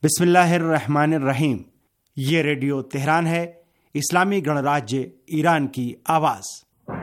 बिस्मिल्लाहिर्रहमानिर्रहीम। ये radio Tehran है, इस्लामी गणराज्य ईरान की आवाज़।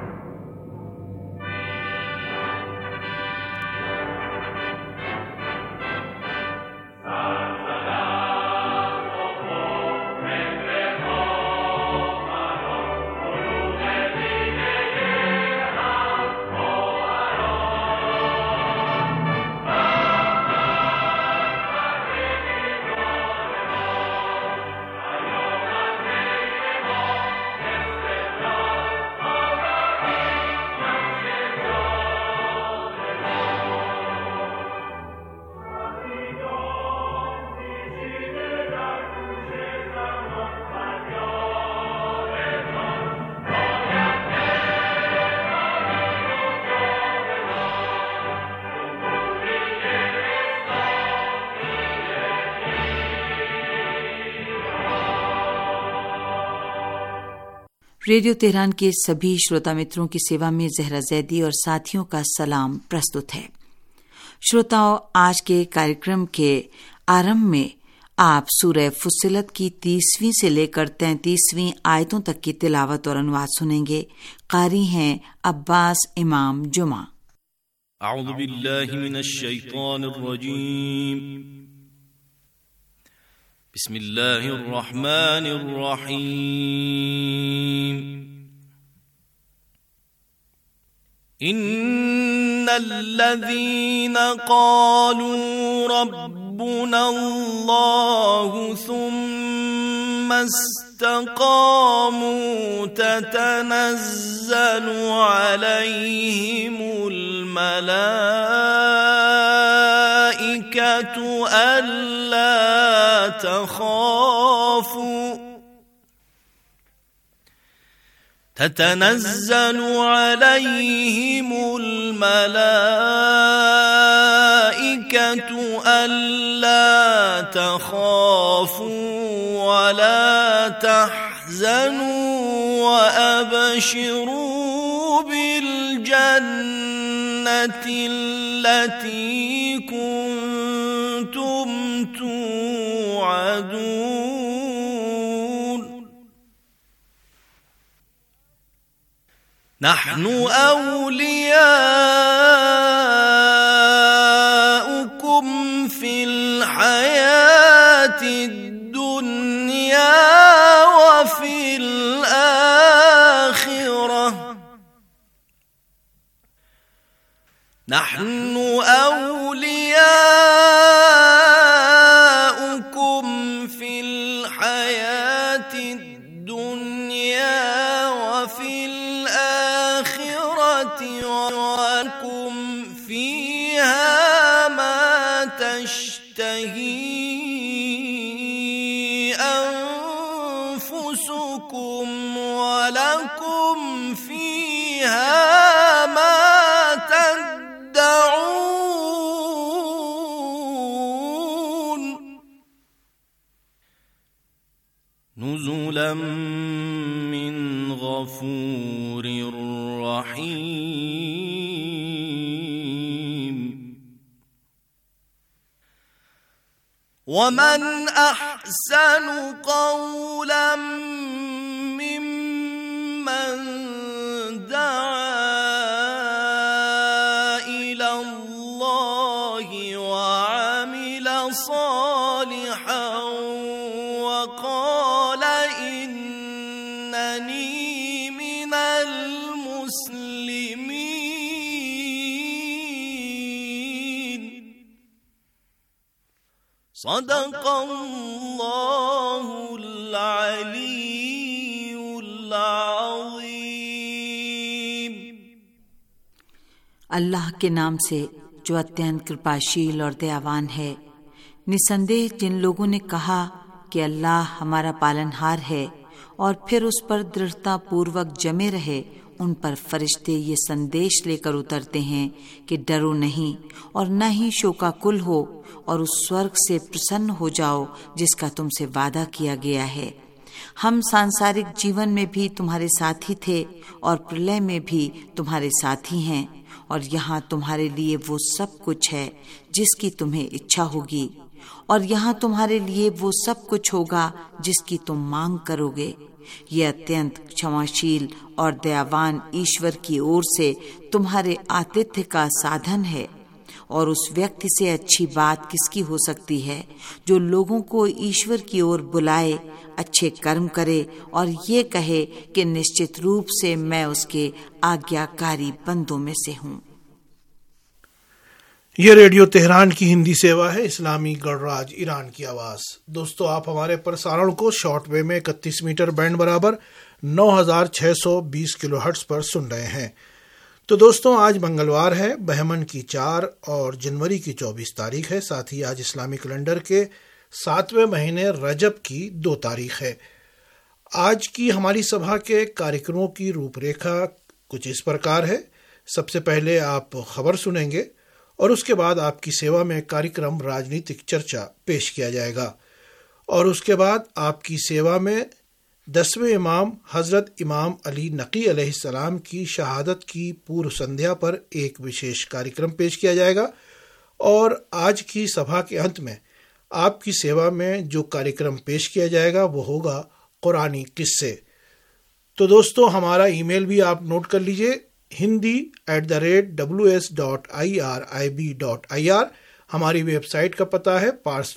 रेडियो तेहरान के सभी श्रोता मित्रों की सेवा में जहरा जैदी और साथियों का सलाम प्रस्तुत है। श्रोताओं, आज के कार्यक्रम के आरंभ में आप सूरह फुस्सिलत की 30वीं से लेकर 33वीं आयतों तक की तिलावत और अनुवाद सुनेंगे। कारी हैं अब्बास इमाम जुमा। अऊज़ु बिल्लाहि मिनश शैतानिर रजीम। बिस्मिल्लाहिर्रहमानिर्रहीम। इन्नल्लज़ीना क़ालू रब्बुनल्लाहु सुम्मा इस्तक़ामू ततनज़्ज़लु अलैहिमुल मलाइकतु अल्ला تتنزل عليهم الملائكة ألا تخافوا ولا تحزنوا وأبشروا بالجنة التي كنتم توعدون نحن أولياؤكم في الحياة الدنيا وفي الآخرة نحن أولياؤكم في الحياة الدنيا وفي الآخرة ولكم فيها ما تشتهي أنفسكم ولكم فيها ما تدعون نزلا من غفور رحيم ومن أحسن قولا ممن دعا إلى الله وعمل صالحا وقال إنني من المسلمين صدق الله العلي العظيम। अल्लाह के नाम से जो अत्यंत कृपाशील और दयावान है। निसंदेह जिन लोगों ने कहा कि अल्लाह हमारा पालनहार है और फिर उस पर दृढ़ता पूर्वक जमे रहे, उन पर फरिश्ते ये संदेश लेकर उतरते हैं कि डरो नहीं और न ही शोकाकुल हो और उस स्वर्ग से प्रसन्न हो जाओ जिसका तुमसे वादा किया गया है। हम सांसारिक जीवन में भी तुम्हारे साथी थे और प्रलय में भी तुम्हारे साथी हैं और यहाँ तुम्हारे लिए वो सब कुछ है जिसकी तुम्हें इच्छा होगी। और यहाँ तुम्हारे लिए वो सब कुछ होगा जिसकी तुम मांग करोगे। ये अत्यंत क्षमाशील और दयावान ईश्वर की ओर से तुम्हारे आतिथ्य का साधन है। और उस व्यक्ति से अच्छी बात किसकी हो सकती है जो लोगों को ईश्वर की ओर बुलाए, अच्छे कर्म करे और ये कहे कि निश्चित रूप से मैं उसके आज्ञाकारी बंदों में से हूँ। ये रेडियो तेहरान की हिंदी सेवा है, इस्लामी गणराज्य ईरान की आवाज़। दोस्तों, आप हमारे प्रसारण को शॉर्ट वेव में 31 मीटर बैंड बराबर 9620 किलोहर्ट्ज़ पर सुन रहे हैं। तो दोस्तों, आज मंगलवार है, बहमन की 4 और जनवरी की 24 तारीख है। साथ ही आज इस्लामी कैलेंडर के 7वें महीने रजब की 2 तारीख है। आज की हमारी सभा के कार्यक्रमों की रूपरेखा कुछ इस प्रकार है। सबसे पहले आप खबर सुनेंगे और उसके बाद आपकी सेवा में कार्यक्रम राजनीतिक चर्चा पेश किया जाएगा। और उसके बाद आपकी सेवा में 10वें इमाम हज़रत इमाम अली नकी अलैहिस्सलाम की शहादत की पूर्व संध्या पर एक विशेष कार्यक्रम पेश किया जाएगा। और आज की सभा के अंत में आपकी सेवा में जो कार्यक्रम पेश किया जाएगा वो होगा कुरानी किस्से। तो दोस्तों, हमारा ईमेल भी आप नोट कर लीजिए, hindi@ws.irib.ir। हमारी वेबसाइट का पता है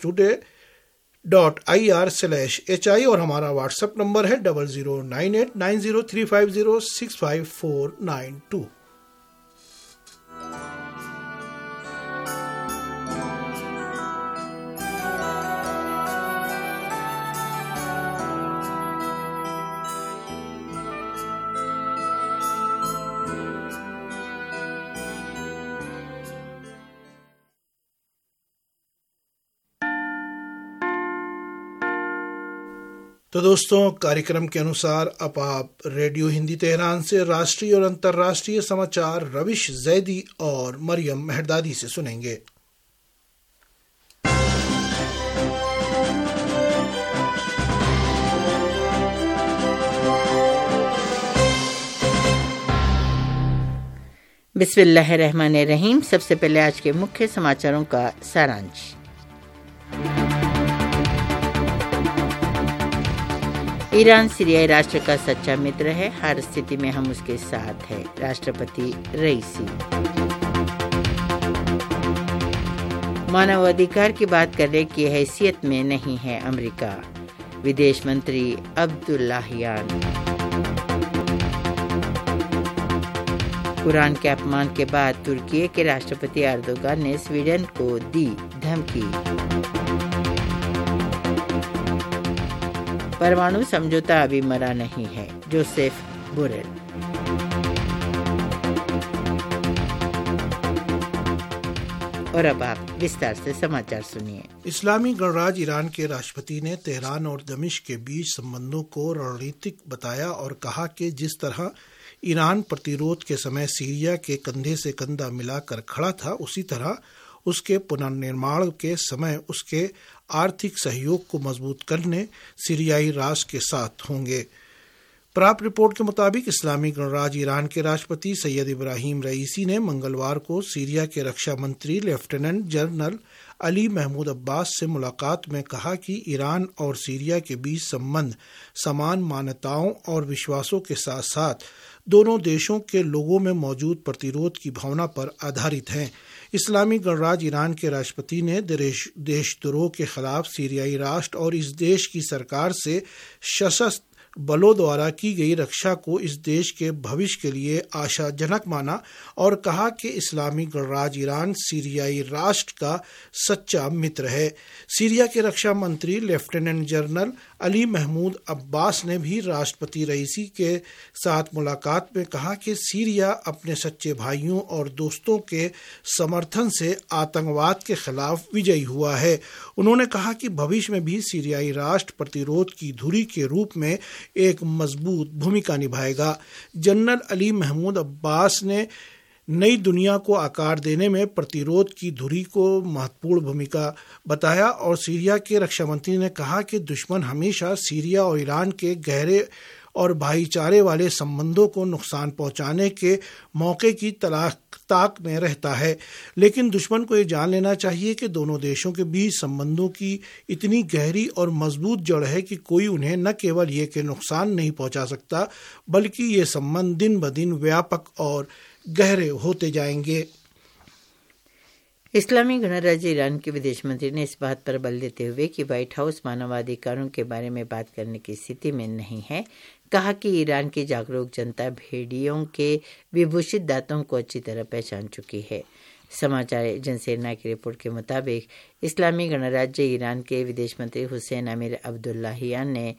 parstoday.ir/hi और हमारा व्हाट्सएप नंबर है 00989035065492। तो दोस्तों, कार्यक्रम के अनुसार अब आप रेडियो हिंदी तेहरान से राष्ट्रीय और अंतर्राष्ट्रीय समाचार रविश जैदी और मरियम मेहरदादी से सुनेंगे। बिस्मिल्लाहिर्रहमानिर्रहीम। सबसे पहले आज के मुख्य समाचारों का सारांश। ईरान सीरियाई राष्ट्र का सच्चा मित्र है, हर स्थिति में हम उसके साथ हैं, राष्ट्रपति रईसी। मानवाधिकार की बात करने की हैसियत में नहीं है अमेरिका, विदेश मंत्री अब्दुल्लाहियान। कुरान के अपमान के बाद तुर्की के राष्ट्रपति एर्दोगान ने स्वीडन को दी धमकी। परमाणु समझौता अभी मरा नहीं है, जोसेफ बोरेल। और अब आप विस्तार से समाचार सुनिए। इस्लामी गणराज्य ईरान के राष्ट्रपति ने तेहरान और दमिश्क के बीच संबंधों को रणनीतिक बताया और कहा कि जिस तरह ईरान प्रतिरोध के समय सीरिया के कंधे से कंधा मिलाकर खड़ा था, उसी तरह उसके पुनर्निर्माण के समय उसके आर्थिक सहयोग को मजबूत करने सीरियाई राष्ट्र के साथ होंगे। प्राप्त रिपोर्ट के मुताबिक इस्लामी गणराज्य ईरान के राष्ट्रपति सैयद इब्राहिम रईसी ने मंगलवार को सीरिया के रक्षा मंत्री lieutenant general Ali Mahmoud Abbas से मुलाकात में कहा कि ईरान और सीरिया के बीच संबंध समान मान्यताओं और विश्वासों के साथ साथ दोनों देशों के लोगों में मौजूद प्रतिरोध की भावना पर आधारित हैं। इस्लामी गणराज्य ईरान के राष्ट्रपति ने देशद्रोह के खिलाफ सीरियाई राष्ट्र और इस देश की सरकार से सशस्त्र बलों द्वारा की गई रक्षा को इस देश के भविष्य के लिए आशाजनक माना और कहा कि इस्लामी गणराज्य ईरान सीरियाई राष्ट्र का सच्चा मित्र है। सीरिया के रक्षा मंत्री lieutenant general Ali Mahmoud Abbas ने भी राष्ट्रपति रईसी के साथ मुलाकात में कहा कि सीरिया अपने सच्चे भाइयों और दोस्तों के समर्थन से आतंकवाद के खिलाफ विजयी हुआ है। उन्होंने कहा कि भविष्य में भी सीरियाई राष्ट्र प्रतिरोध की धुरी के रूप में एक मजबूत भूमिका निभाएगा। जनरल अली महमूद अब्बास ने नई दुनिया को आकार देने में प्रतिरोध की धुरी को महत्वपूर्ण भूमिका बताया और सीरिया के रक्षा मंत्री ने कहा कि दुश्मन हमेशा सीरिया और ईरान के गहरे और भाईचारे वाले संबंधों को नुकसान पहुंचाने के मौके की ताक में रहता है, लेकिन दुश्मन को ये जान लेना चाहिए कि दोनों देशों के बीच संबंधों की इतनी गहरी और मजबूत जड़ है कि कोई उन्हें न केवल ये कि नुकसान नहीं पहुंचा सकता, बल्कि ये संबंध दिन ब दिन व्यापक और गहरे होते जाएंगे। इस्लामी गणराज्य ईरान के विदेश मंत्री ने इस बात पर बल देते हुए कि व्हाइट हाउस मानवाधिकारों के बारे में बात करने की स्थिति में नहीं है, कहा कि ईरान की जागरूक जनता भेड़ियों के विभूषित दांतों को अच्छी तरह पहचान चुकी है। समाचार एजेंसी इरना की रिपोर्ट के मुताबिक इस्लामी गणराज्य ईरान के विदेश मंत्री हुसैन अमीर अब्दुल्लाहियान ने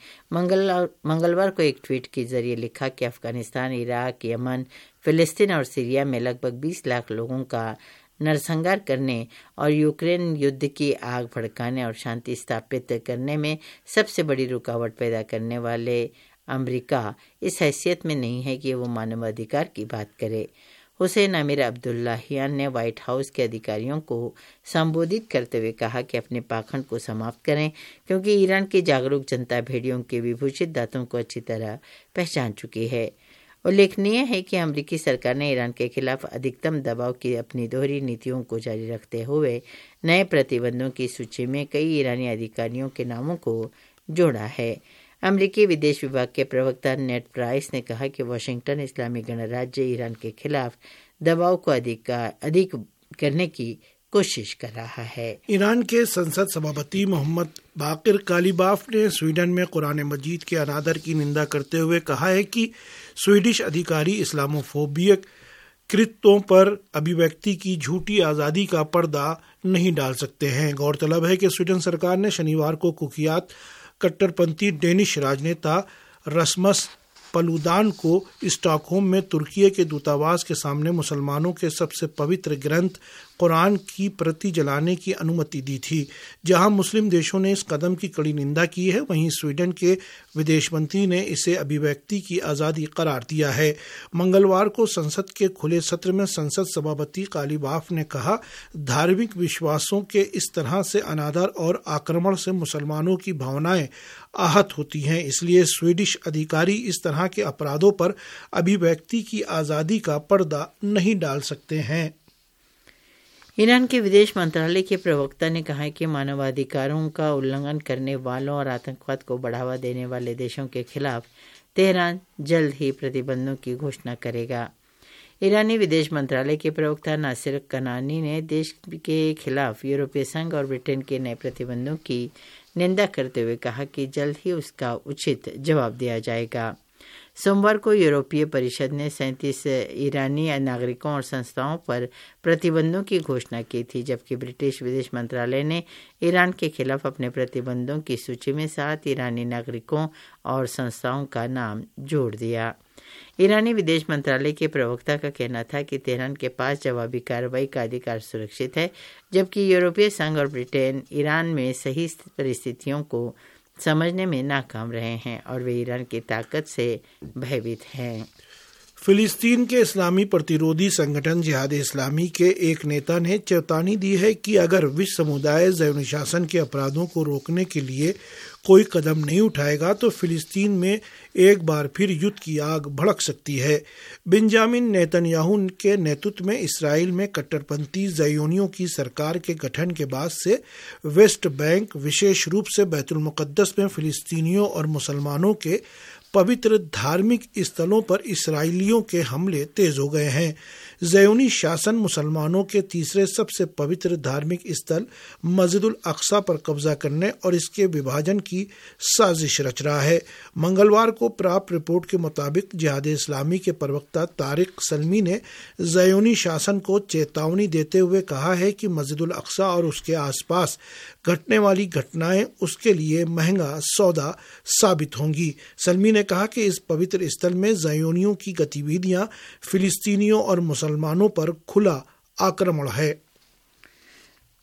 मंगलवार को एक ट्वीट के जरिए लिखा कि अफगानिस्तान, इराक, यमन, फिलिस्तीन और सीरिया में लगभग 20 लाख लोगों का नरसंहार करने और यूक्रेन युद्ध की आग भड़काने और शांति स्थापित करने में सबसे बड़ी रुकावट पैदा करने वाले अमेरिका इस हैसियत में नहीं है कि वो मानवाधिकार की बात करे। हुसैन अमीर अब्दुल्लाहियान ने व्हाइट हाउस के अधिकारियों को संबोधित करते हुए कहा कि अपने पाखंड को समाप्त करें, क्योंकि ईरान की जागरूक जनता भेड़ियों के विभूषित दांतों को अच्छी तरह पहचान चुकी है। उल्लेखनीय है कि अमेरिकी सरकार ने ईरान के खिलाफ अधिकतम दबाव की अपनी दोहरी नीतियों को जारी रखते हुए नए प्रतिबंधों की सूची में कई ईरानी अधिकारियों के नामों को जोड़ा है। अमेरिकी विदेश विभाग के प्रवक्ता नेड प्राइस ने कहा कि वाशिंगटन इस्लामी गणराज्य ईरान के खिलाफ दबाव को अधिक करने की कोशिश कर रहा है। ईरान के संसद सभापति मोहम्मद बाकिर कालिबाफ ने स्वीडन में कुरान मजीद के अनादर की निंदा करते हुए कहा है कि स्वीडिश अधिकारी इस्लामोफोबिक कृत्यों पर अभिव्यक्ति की झूठी आज़ादी का पर्दा नहीं डाल सकते हैं। गौरतलब है कि स्वीडन सरकार ने शनिवार को कुख्यात कट्टरपंथी डेनिश राजनेता रस्मस पलूदान को स्टॉकहोम में तुर्की के दूतावास के सामने मुसलमानों के सबसे पवित्र ग्रंथ कुरान की प्रति जलाने की अनुमति दी थी। जहां मुस्लिम देशों ने इस कदम की कड़ी निंदा की है, वहीं स्वीडन के विदेश मंत्री ने इसे अभिव्यक्ति की आज़ादी करार दिया है। मंगलवार को संसद के खुले सत्र में संसद सभापति कालिबाफ ने कहा, धार्मिक विश्वासों के इस तरह से अनादर और आक्रमण से मुसलमानों की भावनाएं आहत होती हैं, इसलिए स्वीडिश अधिकारी इस तरह के अपराधों पर अभिव्यक्ति की आज़ादी का पर्दा नहीं डाल सकते हैं। ईरान के विदेश मंत्रालय के प्रवक्ता ने कहा है कि मानवाधिकारों का उल्लंघन करने वालों और आतंकवाद को बढ़ावा देने वाले देशों के खिलाफ तेहरान जल्द ही प्रतिबंधों की घोषणा करेगा। ईरानी विदेश मंत्रालय के प्रवक्ता नासिर कनानी ने देश के खिलाफ यूरोपीय संघ और ब्रिटेन के नए प्रतिबंधों की निंदा करते हुए कहा कि जल्द ही उसका उचित जवाब दिया जाएगा। सोमवार को यूरोपीय परिषद ने 37 ईरानी नागरिकों और संस्थाओं पर प्रतिबंधों की घोषणा की थी, जबकि ब्रिटिश विदेश मंत्रालय ने ईरान के खिलाफ अपने प्रतिबंधों की सूची में 7 ईरानी नागरिकों और संस्थाओं का नाम जोड़ दिया। ईरानी विदेश मंत्रालय के प्रवक्ता का कहना था कि तेहरान के पास जवाबी कार्रवाई का अधिकार सुरक्षित है, जबकि यूरोपीय संघ और ब्रिटेन ईरान में सही परिस्थितियों को समझने में नाकाम रहे हैं और वे ईरान की ताकत से भयभीत हैं। फिलिस्तीन के इस्लामी प्रतिरोधी संगठन जिहाद इस्लामी के एक नेता ने चेतावनी दी है कि अगर विश्व समुदाय ज़ियोनी शासन के अपराधों को रोकने के लिए कोई कदम नहीं उठाएगा तो फिलिस्तीन में एक बार फिर युद्ध की आग भड़क सकती है। बेंजामिन नेतन्याहू के नेतृत्व में इसराइल में कट्टरपंथी ज़ियोनियों की सरकार के गठन के बाद से वेस्ट बैंक, विशेष रूप से बैतुल मुक़द्दस में फिलिस्तीनियों और मुसलमानों के पवित्र धार्मिक स्थलों पर इसराइलियों के हमले तेज हो गए हैं। ज़ियोनी शासन मुसलमानों के तीसरे सबसे पवित्र धार्मिक स्थल मस्जिदुल अक्सा पर कब्जा करने और इसके विभाजन की साजिश रच रहा है। मंगलवार को प्राप्त रिपोर्ट के मुताबिक जिहाद इस्लामी के प्रवक्ता तारिक सलमी ने ज़ियोनी शासन को चेतावनी देते हुए कहा है कि मस्जिदुल अक्सा और उसके आसपास घटने वाली घटनाएं उसके लिए महंगा सौदा साबित होंगी। सलमी ने कहा कि इस पवित्र स्थल में ज़ियोनियों की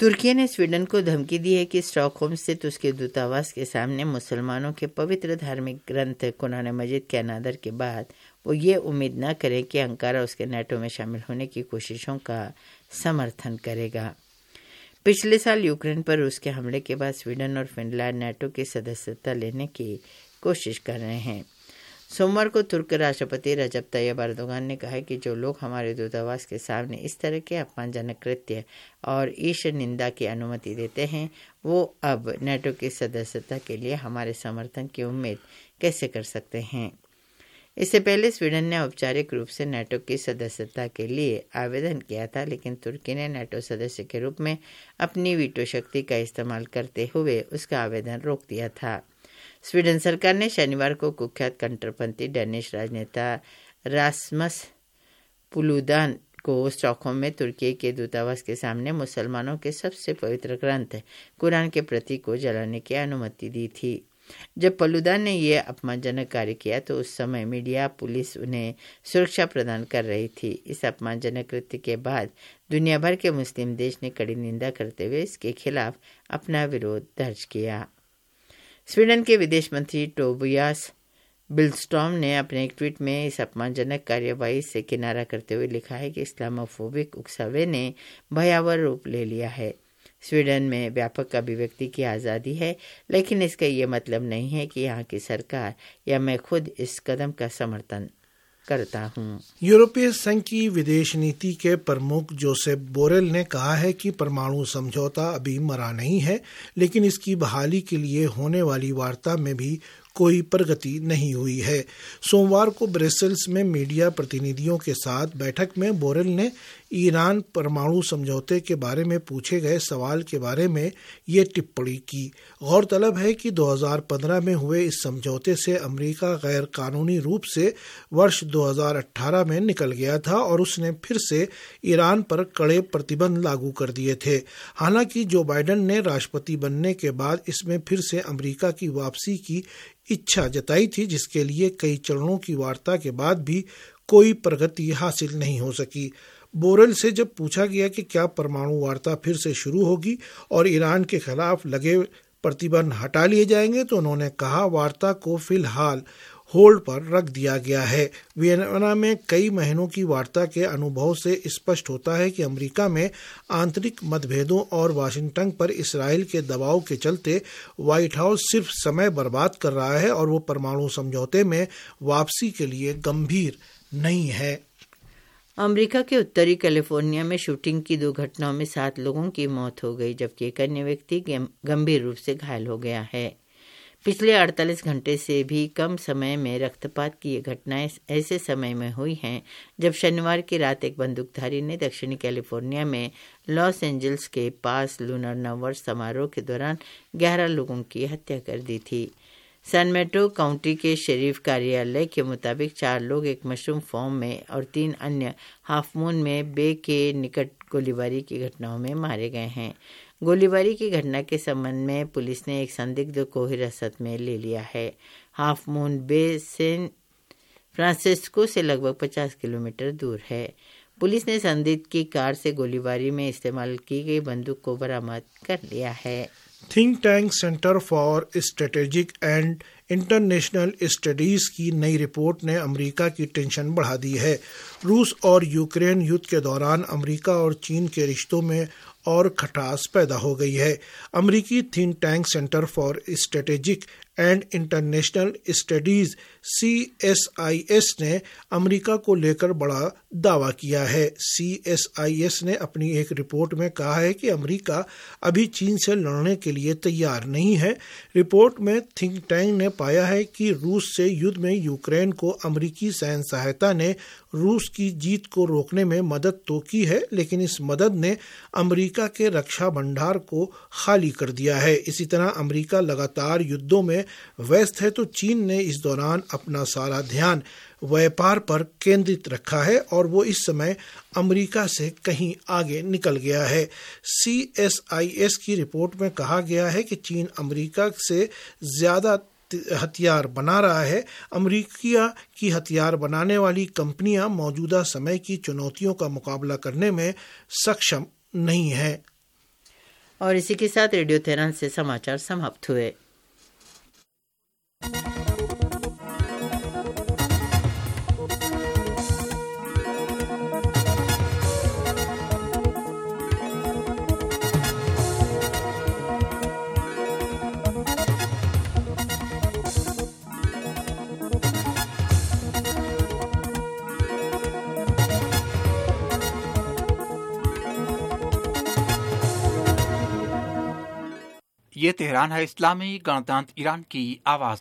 तुर्की ने स्वीडन को धमकी दी है कि स्टॉकहोम स्थित उसके दूतावास के सामने मुसलमानों के पवित्र धार्मिक ग्रंथ कुरान मजीद के अनादर के बाद वो ये उम्मीद न करे कि अंकारा उसके नाटो में शामिल होने की कोशिशों का समर्थन करेगा। पिछले साल यूक्रेन पर रूस के हमले के बाद स्वीडन और फिनलैंड नाटो की सदस्यता लेने की कोशिश कर रहे हैं। सोमवार को तुर्क राष्ट्रपति रजब तैयब एर्दोगान ने कहा कि जो लोग हमारे दूतावास के सामने इस तरह के अपमानजनक कृत्य और ईश निंदा की अनुमति देते हैं, वो अब नाटो की सदस्यता के लिए हमारे समर्थन की उम्मीद कैसे कर सकते हैं। इससे पहले स्वीडन ने औपचारिक रूप से नाटो की सदस्यता के लिए आवेदन किया था, लेकिन तुर्की ने नाटो सदस्य के रूप में अपनी वीटो शक्ति का इस्तेमाल करते हुए उसका आवेदन रोक दिया था। स्वीडन सरकार ने शनिवार को कुख्यात कट्टरपंथी डेनिश राजनेता रास्मस पुलुदान को स्टॉकहोम में तुर्की के दूतावास के सामने मुसलमानों के सबसे पवित्र ग्रंथ कुरान के प्रतीक को जलाने की अनुमति दी थी। जब पलुदान ने यह अपमानजनक कार्य किया तो उस समय मीडिया, पुलिस उन्हें सुरक्षा प्रदान कर रही थी। इस अपमानजनक कृत्य के बाद दुनिया भर के मुस्लिम देश ने कड़ी निंदा करते हुए इसके खिलाफ अपना विरोध दर्ज किया। स्वीडन के विदेश मंत्री टोबियास बिलस्टॉर्म ने अपने एक ट्वीट में इस अपमानजनक कार्यवाही से किनारा करते हुए लिखा है कि इस्लामोफोबिक उकसावे ने भयावह रूप ले लिया है। स्वीडन में व्यापक अभिव्यक्ति की आज़ादी है, लेकिन इसका ये मतलब नहीं है कि यहाँ की सरकार या मैं खुद इस कदम का समर्थन करता हूँ। यूरोपीय संघ की विदेश नीति के प्रमुख जोसेफ बोरेल ने कहा है कि परमाणु समझौता अभी मरा नहीं है, लेकिन इसकी बहाली के लिए होने वाली वार्ता में भी कोई प्रगति नहीं हुई है। सोमवार को ब्रसेल्स में मीडिया प्रतिनिधियों के साथ बैठक में बोरेल ने ईरान परमाणु समझौते के बारे में पूछे गए सवाल के बारे में ये टिप्पणी की। गौरतलब है कि 2015 में हुए इस समझौते से अमेरिका गैर कानूनी रूप से वर्ष 2018 में निकल गया था और उसने फिर से ईरान पर कड़े प्रतिबंध लागू कर दिए थे। हालांकि जो बाइडेन ने राष्ट्रपति बनने के बाद इसमें फिर से अमेरिका की वापसी की इच्छा जताई थी, जिसके लिए कई चरणों की वार्ता के बाद भी कोई प्रगति हासिल नहीं हो सकी। बोरेल से जब पूछा गया कि क्या परमाणु वार्ता फिर से शुरू होगी और ईरान के खिलाफ लगे प्रतिबंध हटा लिए जाएंगे, तो उन्होंने कहा वार्ता को फिलहाल होल्ड पर रख दिया गया है। वियना में कई महीनों की वार्ता के अनुभव से स्पष्ट होता है कि अमेरिका में आंतरिक मतभेदों और वाशिंगटन पर इसराइल के दबाव के चलते व्हाइट हाउस सिर्फ समय बर्बाद कर रहा है और वो परमाणु समझौते में वापसी के लिए गंभीर नहीं है। अमेरिका के उत्तरी कैलिफोर्निया में शूटिंग की 2 घटनाओं में 7 लोगों की मौत हो गई, जबकि एक अन्य व्यक्ति गंभीर रूप से घायल हो गया है। पिछले 48 घंटे से भी कम समय में रक्तपात की ये घटनाएं ऐसे समय में हुई हैं जब शनिवार की रात एक बंदूकधारी ने दक्षिणी कैलिफोर्निया में लॉस एंजल्स के पास लूनर नववर्ष समारोह के दौरान 11 लोगों की हत्या कर दी थी। सैन मैटो काउंटी के शेरिफ कार्यालय के मुताबिक 4 लोग एक मशरूम फार्म में और 3 अन्य हाफ मून में बे के निकट गोलीबारी की घटनाओं में मारे गए हैं। गोलीबारी की घटना के संबंध में पुलिस ने एक संदिग्ध को हिरासत में ले लिया है। Half Moon Bay San Francisco से लगभग 50 किलोमीटर दूर है। पुलिस ने संदिग्ध की कार से गोलीबारी में इस्तेमाल की गई बंदूक को बरामद कर लिया है। Think tank Center for Strategic and International Studies की नई रिपोर्ट ने अमेरिका की टेंशन बढ़ा दी है। रूस और यूक्रेन युद्ध के दौरान अमेरिका और चीन के रिश्तों में और खटास पैदा हो गई है। अमेरिकी think tank Center for Strategic and International Studies CSIS ने अमेरिका को लेकर बड़ा दावा किया है। CSIS ने अपनी एक रिपोर्ट में कहा है कि अमेरिका अभी चीन से लड़ने के लिए तैयार नहीं है। रिपोर्ट में थिंक टैंक ने पाया है कि रूस से युद्ध में यूक्रेन को अमेरिकी सैन्य सहायता ने रूस की जीत को रोकने में मदद तो की है, लेकिन इस मदद ने अमेरिका के रक्षा भंडार को खाली कर दिया है। इसी तरह अमेरिका लगातार युद्धों में व्यस्त है, तो चीन ने इस दौरान अपना सारा ध्यान व्यापार पर केंद्रित रखा है और वो इस समय अमेरिका से कहीं आगे निकल गया है। CSIS की रिपोर्ट में कहा गया है कि चीन अमेरिका से ज्यादा हथियार बना रहा है। अमेरिका की हथियार बनाने वाली कंपनियां मौजूदा समय की चुनौतियों का मुकाबला करने में सक्षम नहीं है। और इसी के साथ रेडियो तेहरान से समाचार समाप्त हुए। ये तेहरान है, इस्लामी गणतंत्र ईरान की आवाज़।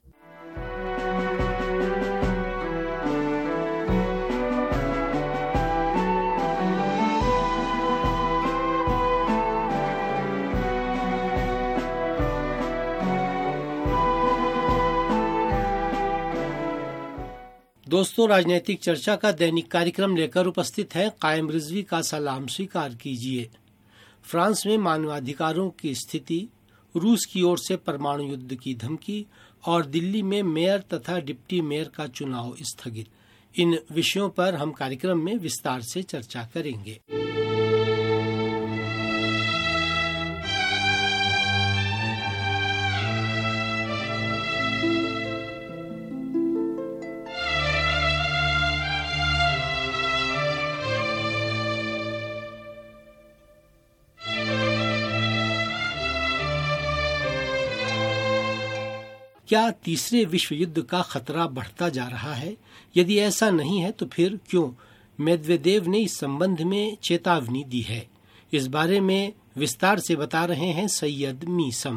दोस्तों, राजनीतिक चर्चा का दैनिक कार्यक्रम लेकर उपस्थित है कायम रिजवी का सलाम स्वीकार कीजिए। फ्रांस में मानवाधिकारों की स्थिति, रूस की ओर से परमाणु युद्ध की धमकी और दिल्ली में मेयर तथा डिप्टी मेयर का चुनाव स्थगित, इन विषयों पर हम कार्यक्रम में विस्तार से चर्चा करेंगे। क्या तीसरे विश्व युद्ध का खतरा बढ़ता जा रहा है? यदि ऐसा नहीं है तो फिर क्यों? मेदवेदेव ने इस संबंध में चेतावनी दी है। इस बारे में विस्तार से बता रहे हैं सैयद मीसम।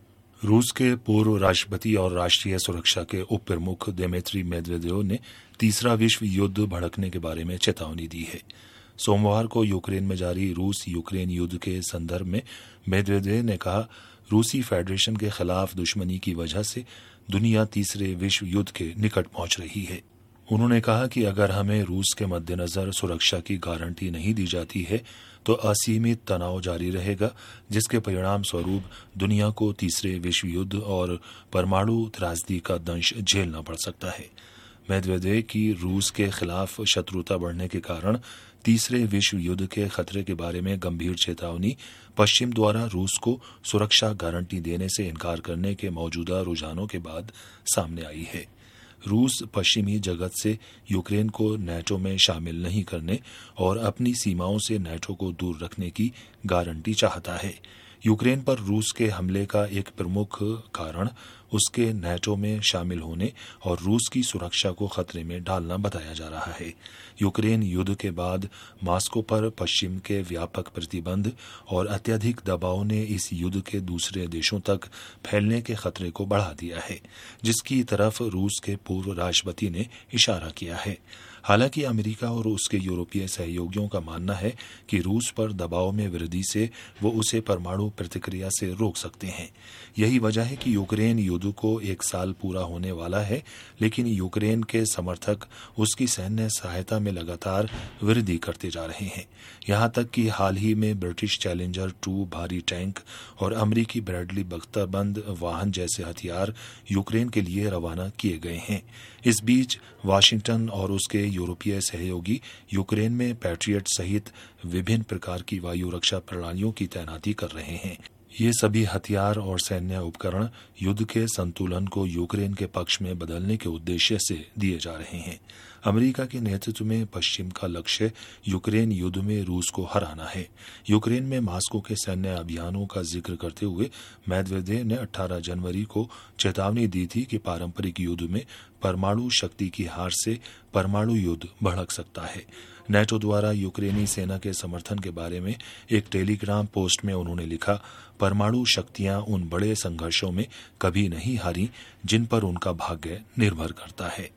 रूस के पूर्व राष्ट्रपति और राष्ट्रीय सुरक्षा के उप प्रमुख दिमित्री मेदवेदेव ने तीसरा विश्व युद्ध भड़कने के बारे में चेतावनी दी है। सोमवार को यूक्रेन में जारी रूस यूक्रेन युद्ध के संदर्भ में मेदवेदेव ने कहा, रूसी फेडरेशन के खिलाफ दुश्मनी की वजह से दुनिया तीसरे विश्व युद्ध के निकट पहुंच रही है। उन्होंने कहा कि अगर हमें रूस के मद्देनजर सुरक्षा की गारंटी नहीं दी जाती है तो असीमित तनाव जारी रहेगा, जिसके परिणाम स्वरूप दुनिया को तीसरे विश्व युद्ध और परमाणु त्रासदी का दंश झेलना पड़ सकता है। मेदवेदेव की रूस के खिलाफ शत्रुता बढ़ने के कारण तीसरे विश्व युद्ध के खतरे के बारे में गंभीर चेतावनी पश्चिम द्वारा रूस को सुरक्षा गारंटी देने से इनकार करने के मौजूदा रुझानों के बाद सामने आई है। रूस पश्चिमी जगत से यूक्रेन को नेटो में शामिल नहीं करने और अपनी सीमाओं से नेटो को दूर रखने की गारंटी चाहता है। यूक्रेन पर रूस के हमले का एक प्रमुख कारण उसके नेटो में शामिल होने और रूस की सुरक्षा को खतरे में डालना बताया जा रहा है। यूक्रेन युद्ध के बाद मॉस्को पर पश्चिम के व्यापक प्रतिबंध और अत्यधिक दबाव ने इस युद्ध के दूसरे देशों तक फैलने के खतरे को बढ़ा दिया है, जिसकी तरफ रूस के पूर्व राष्ट्रपति ने इशारा किया है। हालांकि अमेरिका और उसके यूरोपीय सहयोगियों का मानना है कि रूस पर दबाव में वृद्धि से वो उसे परमाणु प्रतिक्रिया से रोक सकते हैं। यही वजह है कि यूक्रेन युद्ध को 1 साल पूरा होने वाला है, लेकिन यूक्रेन के समर्थक उसकी सैन्य सहायता में लगातार वृद्धि करते जा रहे हैं। यहाँ तक कि हाल ही में ब्रिटिश चैलेंजर 2 भारी टैंक और अमेरिकी ब्रैडली बख्तरबंद वाहन जैसे हथियार यूक्रेन के लिए रवाना किए गए हैं। इस बीच वाशिंगटन और उसके यूरोपीय सहयोगी यूक्रेन में पैट्रियट सहित विभिन्न प्रकार की वायु रक्षा प्रणालियों की तैनाती कर रहे हैं। ये सभी हथियार और सैन्य उपकरण युद्ध के संतुलन को यूक्रेन के पक्ष में बदलने के उद्देश्य से दिए जा रहे हैं। अमेरिका के नेतृत्व में पश्चिम का लक्ष्य यूक्रेन युद्ध में रूस को हराना है। यूक्रेन में मॉस्को के सैन्य अभियानों का जिक्र करते हुए मेदवेदेव ने 18 जनवरी को चेतावनी दी थी कि पारंपरिक युद्ध में परमाणु शक्ति की हार से परमाणु युद्ध भड़क सकता है। नेटो द्वारा यूक्रेनी सेना के समर्थन के बारे में एक टेलीग्राम पोस्ट में उन्होंने लिखा, परमाणु शक्तियां उन बड़े संघर्षों में कभी नहीं हारी जिन पर उनका भाग्य निर्भर करता है।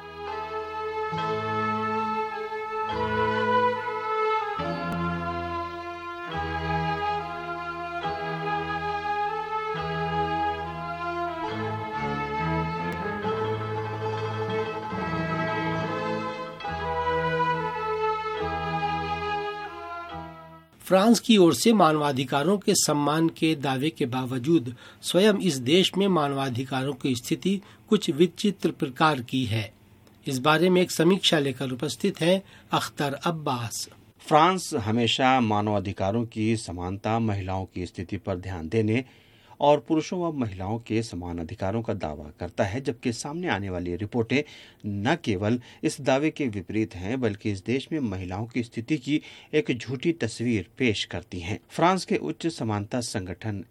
फ्रांस की ओर से मानवाधिकारों के सम्मान के दावे के बावजूद स्वयं इस देश में मानवाधिकारों की स्थिति कुछ विचित्र प्रकार की है। इस बारे में एक समीक्षा लेकर उपस्थित हैं अख्तर अब्बास। फ्रांस हमेशा मानवाधिकारों की समानता, महिलाओं की स्थिति पर ध्यान देने और पुरुषों व महिलाओं के समान अधिकारों का दावा करता है, जबकि सामने आने वाली रिपोर्टें न केवल इस दावे के विपरीत हैं, बल्कि इस देश में महिलाओं की स्थिति की एक झूठी तस्वीर पेश करती हैं। फ्रांस के उच्च समानता संगठन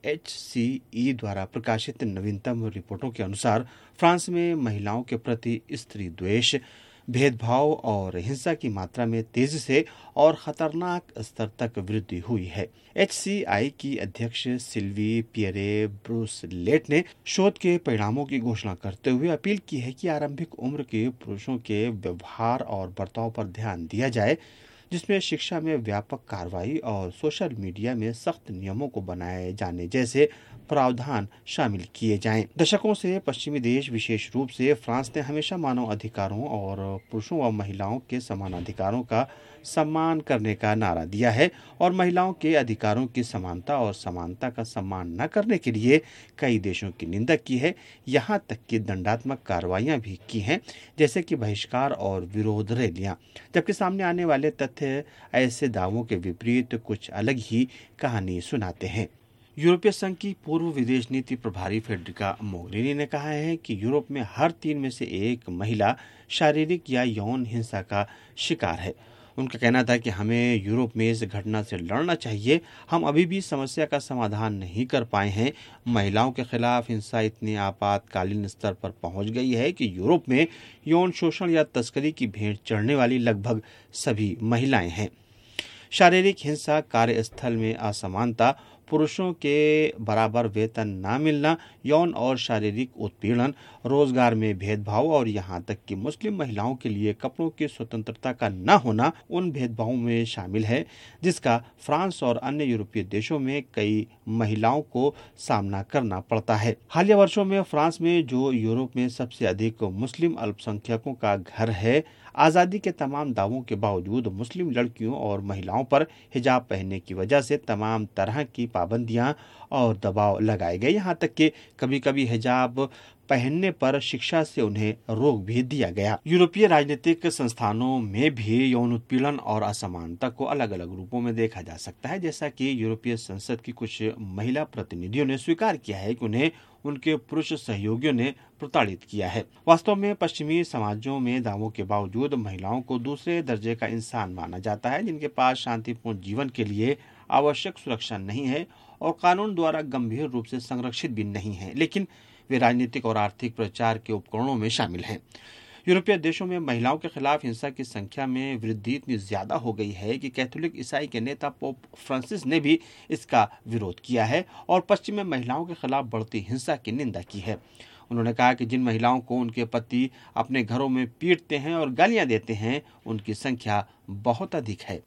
HCE द्वारा प्रकाशित नवीनतम रिपोर्टों के अनुसार फ्रांस में महिलाओं के प्रति स्त्री द्वेष, भेदभाव और हिंसा की मात्रा में तेजी से और खतरनाक स्तर तक वृद्धि हुई है। HCI की अध्यक्ष सिल्वी पियरे ब्रूसलेट ने शोध के परिणामों की घोषणा करते हुए अपील की है कि आरंभिक उम्र के पुरुषों के व्यवहार और बर्ताव पर ध्यान दिया जाए, जिसमें शिक्षा में व्यापक कार्रवाई और सोशल मीडिया में सख्त नियमों को बनाए जाने जैसे प्रावधान शामिल किए जाएं। दशकों से पश्चिमी देश, विशेष रूप से फ्रांस ने हमेशा मानव अधिकारों और पुरुषों व महिलाओं के समान अधिकारों का सम्मान करने का नारा दिया है और महिलाओं के अधिकारों की समानता और समानता का सम्मान न करने के लिए कई देशों की निंदा की है, यहाँ तक कि दंडात्मक कार्रवाइयां भी की हैं, जैसे कि बहिष्कार और विरोध रैलियां। जबकि सामने आने वाले तथ्य ऐसे दावों के विपरीत कुछ अलग ही कहानी सुनाते हैं। यूरोपीय संघ की पूर्व विदेश नीति प्रभारी फेडरिका मोगेरिनी ने कहा है कि यूरोप में हर 3 में से 1 महिला शारीरिक या यौन हिंसा का शिकार है। उनका कहना था कि हमें यूरोप में इस घटना से लड़ना चाहिए। हम अभी भी समस्या का समाधान नहीं कर पाए हैं। महिलाओं के खिलाफ हिंसा इतनी आपातकालीन स्तर पर पहुंच गई है कि यूरोप में यौन शोषण या तस्करी की भेंट चढ़ने वाली लगभग सभी महिलाएं हैं। शारीरिक हिंसा, कार्यस्थल में असमानता, पुरुषों के बराबर वेतन न मिलना, यौन और शारीरिक उत्पीड़न, रोजगार में भेदभाव और यहाँ तक कि मुस्लिम महिलाओं के लिए कपड़ों की स्वतंत्रता का न होना उन भेदभावों में शामिल है, जिसका फ्रांस और अन्य यूरोपीय देशों में कई महिलाओं को सामना करना पड़ता है। हालिया वर्षों में फ्रांस में, जो यूरोप में सबसे अधिक मुस्लिम अल्पसंख्यकों का घर है, आज़ादी के तमाम दावों के बावजूद मुस्लिम लड़कियों और महिलाओं पर हिजाब पहनने की वजह से तमाम तरह की पाबंदियां और दबाव लगाए गए। यहाँ तक कि कभी कभी हिजाब पहनने पर शिक्षा से उन्हें रोक भी दिया गया। यूरोपीय राजनीतिक संस्थानों में भी यौन उत्पीड़न और असमानता को अलग अलग रूपों में देखा जा सकता है, जैसा कि यूरोपीय संसद की कुछ महिला प्रतिनिधियों ने स्वीकार किया है कि उन्हें उनके पुरुष सहयोगियों ने प्रताड़ित किया है। वास्तव में पश्चिमी समाजों में दावों के बावजूद महिलाओं को दूसरे दर्जे का इंसान माना जाता है, जिनके पास शांतिपूर्ण जीवन के लिए आवश्यक सुरक्षा नहीं है और कानून द्वारा गंभीर रूप से संरक्षित भी नहीं है, लेकिन वे राजनीतिक और आर्थिक प्रचार के उपकरणों में शामिल हैं। यूरोपीय देशों में महिलाओं के खिलाफ हिंसा की संख्या में वृद्धि इतनी ज्यादा हो गई है कि कैथोलिक ईसाई के नेता पोप फ्रांसिस ने भी इसका विरोध किया है और पश्चिम में महिलाओं के खिलाफ बढ़ती हिंसा की निंदा की है। उन्होंने कहा कि जिन महिलाओं को उनके पति अपने घरों में पीटते हैं और गालियां देते हैं, उनकी संख्या बहुत अधिक है।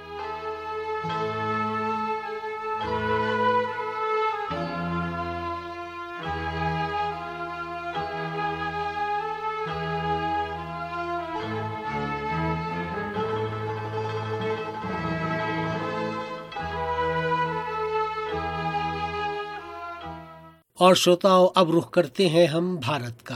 और श्रोताओं, अब रुख करते हैं हम भारत का।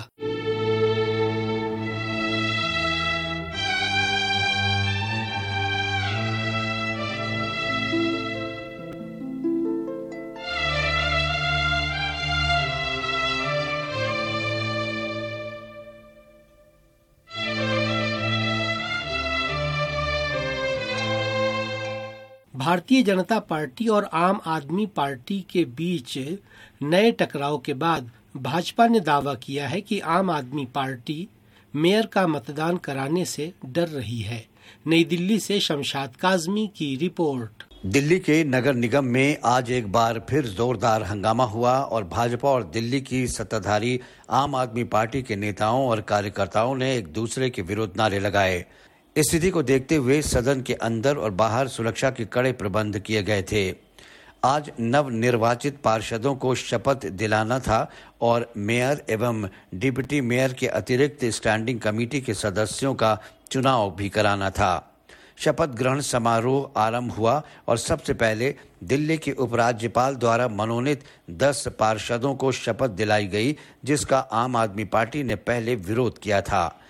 भारतीय जनता पार्टी और आम आदमी पार्टी के बीच नए टकराव के बाद भाजपा ने दावा किया है कि आम आदमी पार्टी मेयर का मतदान कराने से डर रही है। नई दिल्ली से शमशाद काज़मी की रिपोर्ट। दिल्ली के नगर निगम में आज एक बार फिर जोरदार हंगामा हुआ और भाजपा और दिल्ली की सत्ताधारी आम आदमी पार्टी के नेताओं और कार्यकर्ताओं ने एक दूसरे के विरुद्ध नारे लगाए। स्थिति को देखते हुए सदन के अंदर और बाहर सुरक्षा के कड़े प्रबंध किए गए थे। आज नव निर्वाचित पार्षदों को शपथ दिलाना था और मेयर एवं डिप्टी मेयर के अतिरिक्त स्टैंडिंग कमेटी के सदस्यों का चुनाव भी कराना था। शपथ ग्रहण समारोह आरंभ हुआ और सबसे पहले दिल्ली के उपराज्यपाल द्वारा मनोनीत 10 पार्षदों को शपथ दिलाई गई, जिसका आम आदमी पार्टी ने पहले विरोध किया था।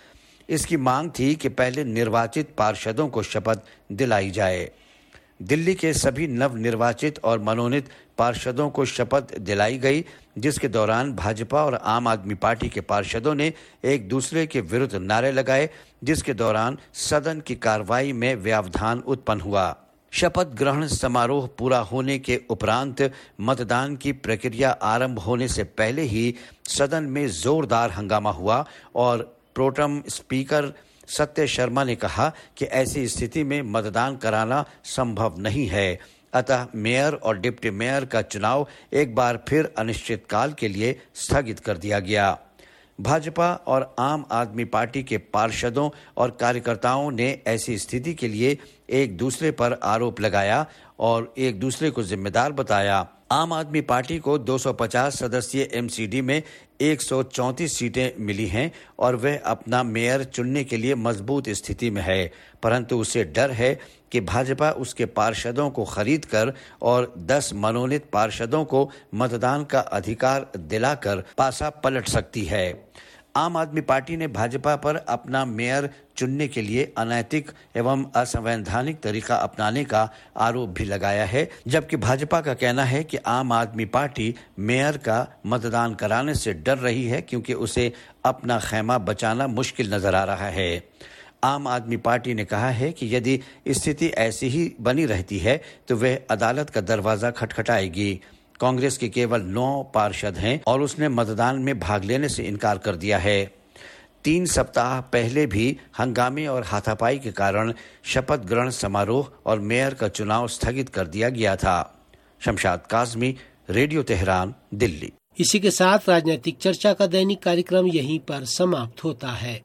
इसकी मांग थी कि पहले निर्वाचित पार्षदों को शपथ दिलाई जाए। दिल्ली के सभी नवनिर्वाचित और मनोनीत पार्षदों को शपथ दिलाई गई, जिसके दौरान भाजपा और आम आदमी पार्टी के पार्षदों ने एक दूसरे के विरुद्ध नारे लगाए, जिसके दौरान सदन की कार्रवाई में व्यवधान उत्पन्न हुआ। शपथ ग्रहण समारोह पूरा होने के उपरांत मतदान की प्रक्रिया आरंभ होने से पहले ही सदन में जोरदार हंगामा हुआ और प्रोटेम स्पीकर सत्य शर्मा ने कहा कि ऐसी स्थिति में मतदान कराना संभव नहीं है, अतः मेयर और डिप्टी मेयर का चुनाव एक बार फिर अनिश्चितकाल के लिए स्थगित कर दिया गया। भाजपा और आम आदमी पार्टी के पार्षदों और कार्यकर्ताओं ने ऐसी स्थिति के लिए एक दूसरे पर आरोप लगाया और एक दूसरे को जिम्मेदार बताया। आम आदमी पार्टी को 250 सदस्यीय एमसीडी में 134 सीटें मिली हैं और वह अपना मेयर चुनने के लिए मजबूत स्थिति में है, परंतु उसे डर है कि भाजपा उसके पार्षदों को खरीदकर और 10 मनोनीत पार्षदों को मतदान का अधिकार दिलाकर पासा पलट सकती है। आम आदमी पार्टी ने भाजपा पर अपना मेयर चुनने के लिए अनैतिक एवं असंवैधानिक तरीका अपनाने का आरोप भी लगाया है, जबकि भाजपा का कहना है कि आम आदमी पार्टी मेयर का मतदान कराने से डर रही है क्योंकि उसे अपना खैमा बचाना मुश्किल नजर आ रहा है। आम आदमी पार्टी ने कहा है कि यदि स्थिति ऐसी ही बनी रहती है तो वह अदालत का दरवाजा खटखटाएगी। कांग्रेस के केवल 9 पार्षद हैं और उसने मतदान में भाग लेने से इनकार कर दिया है। 3 सप्ताह पहले भी हंगामे और हाथापाई के कारण शपथ ग्रहण समारोह और मेयर का चुनाव स्थगित कर दिया गया था। Shamshad Kazmi, radio Tehran, Delhi. इसी के साथ राजनीतिक चर्चा का दैनिक कार्यक्रम यहीं पर समाप्त होता है।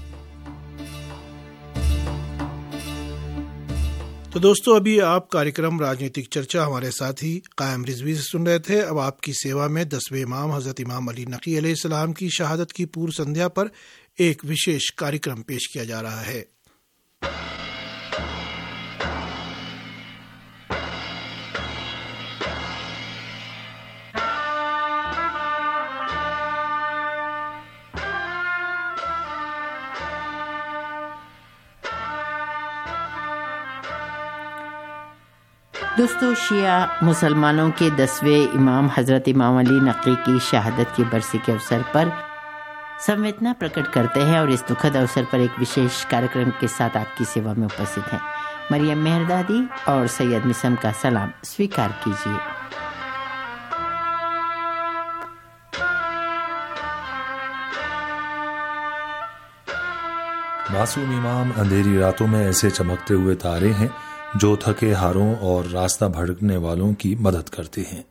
तो दोस्तों, अभी आप कार्यक्रम राजनीतिक चर्चा हमारे साथी कायम रिजवी से सुन रहे थे। अब आपकी सेवा में 10वें इमाम हजरत इमाम अली नकी अलैहिस्सलाम की शहादत की पूर्व संध्या पर एक विशेष कार्यक्रम पेश किया जा रहा है। दोस्तों, शिया मुसलमानों के 10वें इमाम हजरत इमाम अली नकी की शहादत की बरसी के अवसर पर संवेदना प्रकट करते हैं और इस दुखद अवसर पर एक विशेष कार्यक्रम के साथ आपकी सेवा में उपस्थित हैं। मरियम मेहरदादी और सैयद मिसम का सलाम स्वीकार कीजिए। मासूम इमाम अंधेरी रातों में ऐसे चमकते हुए तारे हैं जो थके हारों और रास्ता भटकने वालों की मदद करते हैं।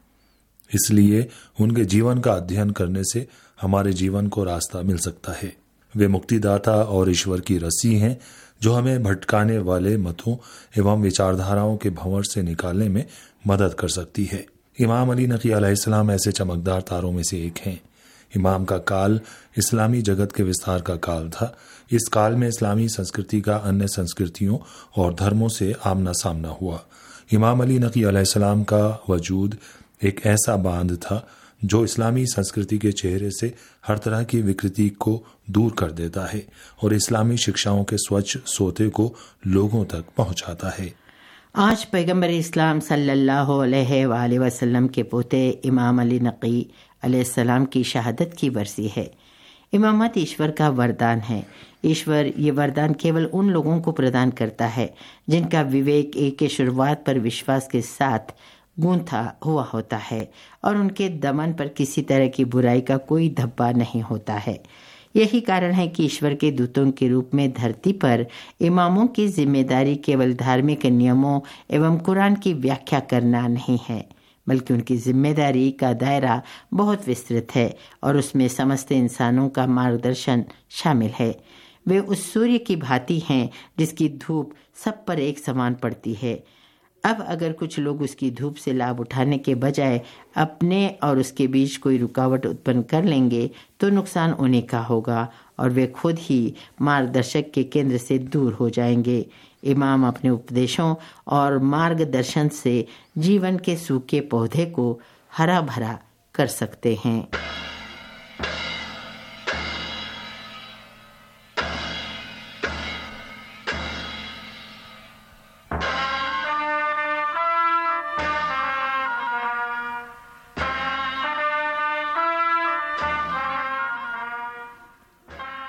इसलिए उनके जीवन का अध्ययन करने से हमारे जीवन को रास्ता मिल सकता है। वे मुक्तिदाता और ईश्वर की रस्सी हैं जो हमें भटकाने वाले मतों एवं विचारधाराओं के भंवर से निकालने में मदद कर सकती है। इमाम अली नकी अलैहिस्सलाम ऐसे चमकदार तारों में से एक हैं। इमाम का काल इस्लामी जगत के विस्तार का काल था। इस काल में इस्लामी संस्कृति का अन्य संस्कृतियों और धर्मों से आमना सामना हुआ। इमाम अली नकी अलैहिस्सलाम का वजूद एक ऐसा बांध था जो इस्लामी संस्कृति के चेहरे से हर तरह की विकृति को दूर कर देता है और इस्लामी शिक्षाओं के स्वच्छ सोते को लोगों तक पहुंचाता है। आज पैगंबर इस्लाम सल्लल्लाहु अलैहि वसल्लम के पोते इमाम अली नकी अलैहिस्सलाम की शहादत की बरसी है। इमामत ईश्वर का वरदान है। ईश्वर ये वरदान केवल उन लोगों को प्रदान करता है जिनका विवेक एक के शुरुआत पर विश्वास के साथ गूंथा हुआ होता है और उनके दमन पर किसी तरह की बुराई का कोई धब्बा नहीं होता है। यही कारण है कि ईश्वर के दूतों के रूप में धरती पर इमामों की जिम्मेदारी केवल धार्मिक नियमों एवं कुरान की व्याख्या करना नहीं है, बल्कि उनकी जिम्मेदारी का दायरा बहुत विस्तृत है और उसमें समस्त इंसानों का मार्गदर्शन शामिल है। वे उस सूर्य की भांति हैं जिसकी धूप सब पर एक समान पड़ती है। अब अगर कुछ लोग उसकी धूप से लाभ उठाने के बजाय अपने और उसके बीच कोई रुकावट उत्पन्न कर लेंगे तो नुकसान उन्हीं का होगा और वे खुद ही मार्गदर्शक के केंद्र से दूर हो जाएंगे। इमाम अपने उपदेशों और मार्गदर्शन से जीवन के सूखे पौधे को हरा भरा कर सकते हैं।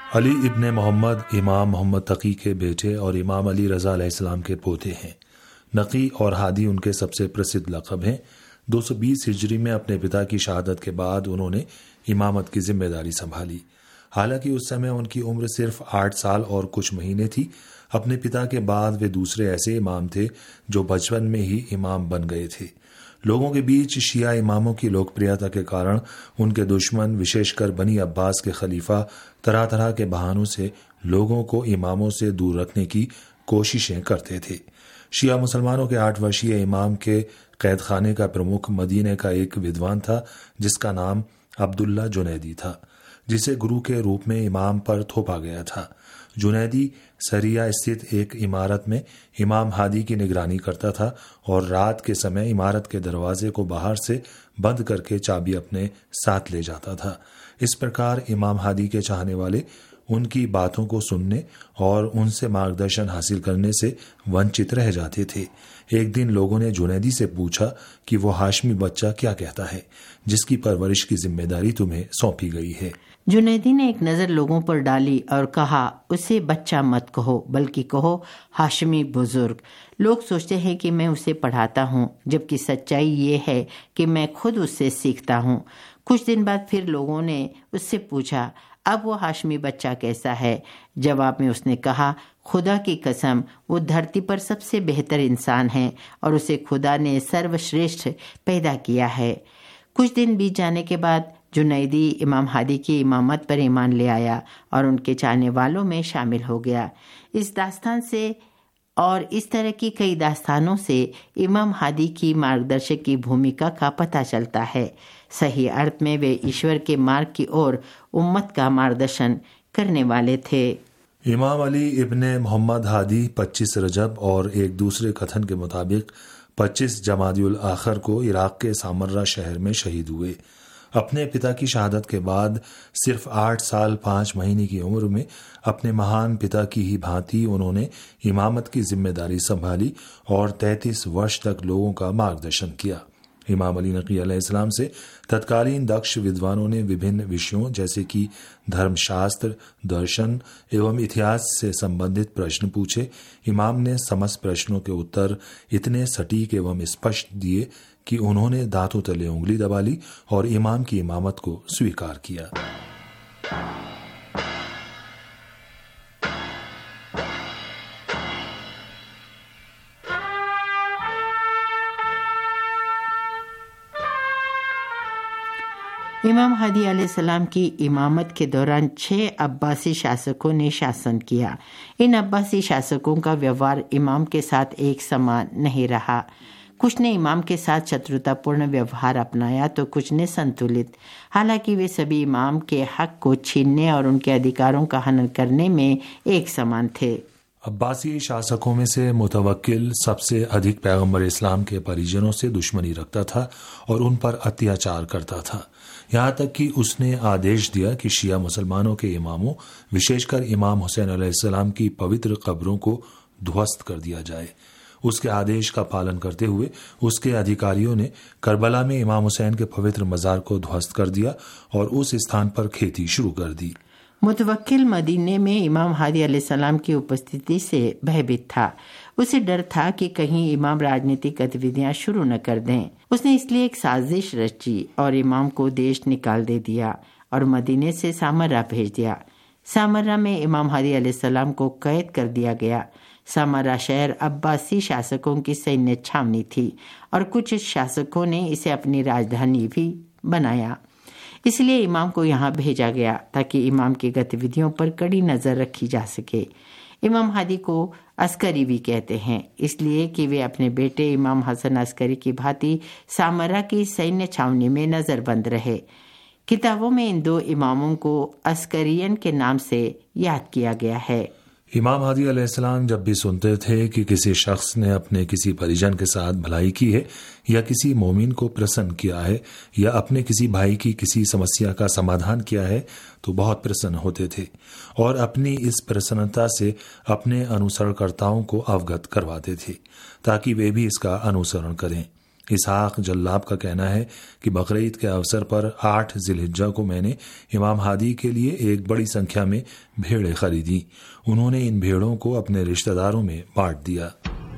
अली इब्ने मोहम्मद इमाम मोहम्मद तकी के बेटे और इमाम अली रज़ा अलैहिस्सलाम के पोते हैं। नकी और हादी उनके सबसे प्रसिद्ध लक़ब हैं। 220 हिजरी में अपने पिता की शहादत के बाद उन्होंने इमामत की जिम्मेदारी संभाली। हालांकि उस समय उनकी उम्र सिर्फ 8 साल और कुछ महीने थी। अपने पिता के बाद वे दूसरे ऐसे इमाम थे जो बचपन में ही इमाम बन गए थे। लोगों के बीच शिया इमामों की लोकप्रियता के कारण उनके दुश्मन, विशेषकर बनी अब्बास के खलीफा, तरह तरह के बहानों से लोगों को इमामों से दूर रखने की कोशिशें करते थे। शिया मुसलमानों के 8 वर्षीय इमाम के कैद खाने का प्रमुख मदीने का एक विद्वान था जिसका नाम अब्दुल्ला जुनैदी था, जिसे गुरु के रूप में इमाम पर थोपा गया था। जुनैदी सरिया स्थित एक इमारत में इमाम हादी की निगरानी करता था और रात के समय इमारत के दरवाजे को बाहर से बंद करके चाबी अपने साथ ले जाता था। इस प्रकार इमाम हादी के चाहने वाले उनकी बातों को सुनने और उनसे मार्गदर्शन हासिल करने से वंचित रह जाते थे। एक दिन लोगों ने जुनैदी से पूछा कि वो हाशमी बच्चा क्या कहता है जिसकी परवरिश की जिम्मेदारी तुम्हें सौंपी गई है। जुनैदी ने एक नज़र लोगों पर डाली और कहा, उसे बच्चा मत कहो बल्कि कहो हाशमी बुजुर्ग। लोग सोचते हैं कि मैं उसे पढ़ाता हूँ, जबकि सच्चाई ये है कि मैं खुद उससे सीखता हूँ। कुछ दिन बाद फिर लोगों ने उससे पूछा, अब वो हाशमी बच्चा कैसा है? जवाब में उसने कहा, खुदा की कसम वो धरती पर सबसे बेहतर इंसान है और उसे खुदा ने सर्वश्रेष्ठ पैदा किया है। कुछ दिन बीत जाने के बाद जुनैदी इमाम हादी की इमामत पर ईमान ले आया और उनके चाहने वालों में शामिल हो गया। इस दास्तान से और इस तरह की कई दास्तानों से इमाम हादी की मार्गदर्शक की भूमिका का पता चलता है। सही अर्थ में वे ईश्वर के मार्ग की ओर उम्मत का मार्गदर्शन करने वाले थे। इमाम अली इब्ने मोहम्मद हादी 25 रजब और एक दूसरे कथन के मुताबिक 25 जमादियुल आखिर को इराक के सामर्रा शहर में शहीद हुए। अपने पिता की शहादत के बाद सिर्फ 8 साल 5 महीने की उम्र में अपने महान पिता की ही भांति उन्होंने इमामत की जिम्मेदारी संभाली और 33 वर्ष तक लोगों का मार्गदर्शन किया। इमाम अली नकी अलैहिस्सलाम से तत्कालीन दक्ष विद्वानों ने विभिन्न विषयों जैसे कि धर्मशास्त्र, दर्शन एवं इतिहास से संबंधित प्रश्न पूछे। इमाम ने समस्त प्रश्नों के उत्तर इतने सटीक एवं स्पष्ट दिए कि उन्होंने दांतों तले उंगली दबा ली और इमाम की इमामत को स्वीकार किया। इमाम हादी अलैहिस्सलाम की इमामत के दौरान 6 अब्बासी शासकों ने शासन किया। इन अब्बासी शासकों का व्यवहार इमाम के साथ एक समान नहीं रहा। कुछ ने इमाम के साथ शत्रुतापूर्ण व्यवहार अपनाया तो कुछ ने संतुलित। हालांकि वे सभी इमाम के हक को छीनने और उनके अधिकारों का हनन करने में एक समान थे। अब्बासी शासकों में से मुतवक्किल सबसे अधिक पैगंबर इस्लाम के परिजनों से दुश्मनी रखता था और उन पर अत्याचार करता था। यहाँ तक कि उसने आदेश दिया कि शिया मुसलमानों के इमामों, विशेषकर इमाम हुसैन अलैहिस्सलाम की पवित्र कब्रों को ध्वस्त कर दिया जाए। उसके आदेश का पालन करते हुए उसके अधिकारियों ने करबला में इमाम हुसैन के पवित्र मजार को ध्वस्त कर दिया और उस स्थान पर खेती शुरू कर दी। मुतवक्किल मदीने में इमाम हादी अलैहिस्सलाम की उपस्थिति से भयभीत था। उसे डर था कि कहीं इमाम राजनीतिक गतिविधियां शुरू न कर दें। उसने इसलिए एक साजिश रची और इमाम को देश निकाल दे दिया और मदीने से सामर्रा भेज दिया। सामर्रा में इमाम हादी अलैहिस्सलाम को कैद कर दिया गया। सामर्रा शहर अब्बासी शासकों की सैन्य छावनी थी और कुछ शासकों ने इसे अपनी राजधानी भी बनाया। इसलिए इमाम को यहाँ भेजा गया ताकि इमाम की गतिविधियों पर कड़ी नजर रखी जा सके। इमाम हादी को अस्करी भी कहते हैं, इसलिए कि वे अपने बेटे इमाम हसन अस्करी की भांति सामर्रा की सैन्य छावनी में नजरबंद रहे। किताबों में इन 2 इमामों को अस्करियन के नाम से याद किया गया है। इमाम हादी अलैहिस्सलाम जब भी सुनते थे कि किसी शख्स ने अपने किसी परिजन के साथ भलाई की है या किसी मोमिन को प्रसन्न किया है या अपने किसी भाई की किसी समस्या का समाधान किया है तो बहुत प्रसन्न होते थे और अपनी इस प्रसन्नता से अपने अनुसरणकर्ताओं को अवगत करवाते थे ताकि वे भी इसका अनुसरण करें। इसहाक जल्लाब का कहना है कि बकरीद के अवसर पर 8 जिलहिज्जा को मैंने इमाम हादी के लिए एक बड़ी संख्या में भेड़ें खरीदी। उन्होंने इन भेड़ों को अपने रिश्तेदारों में बांट दिया।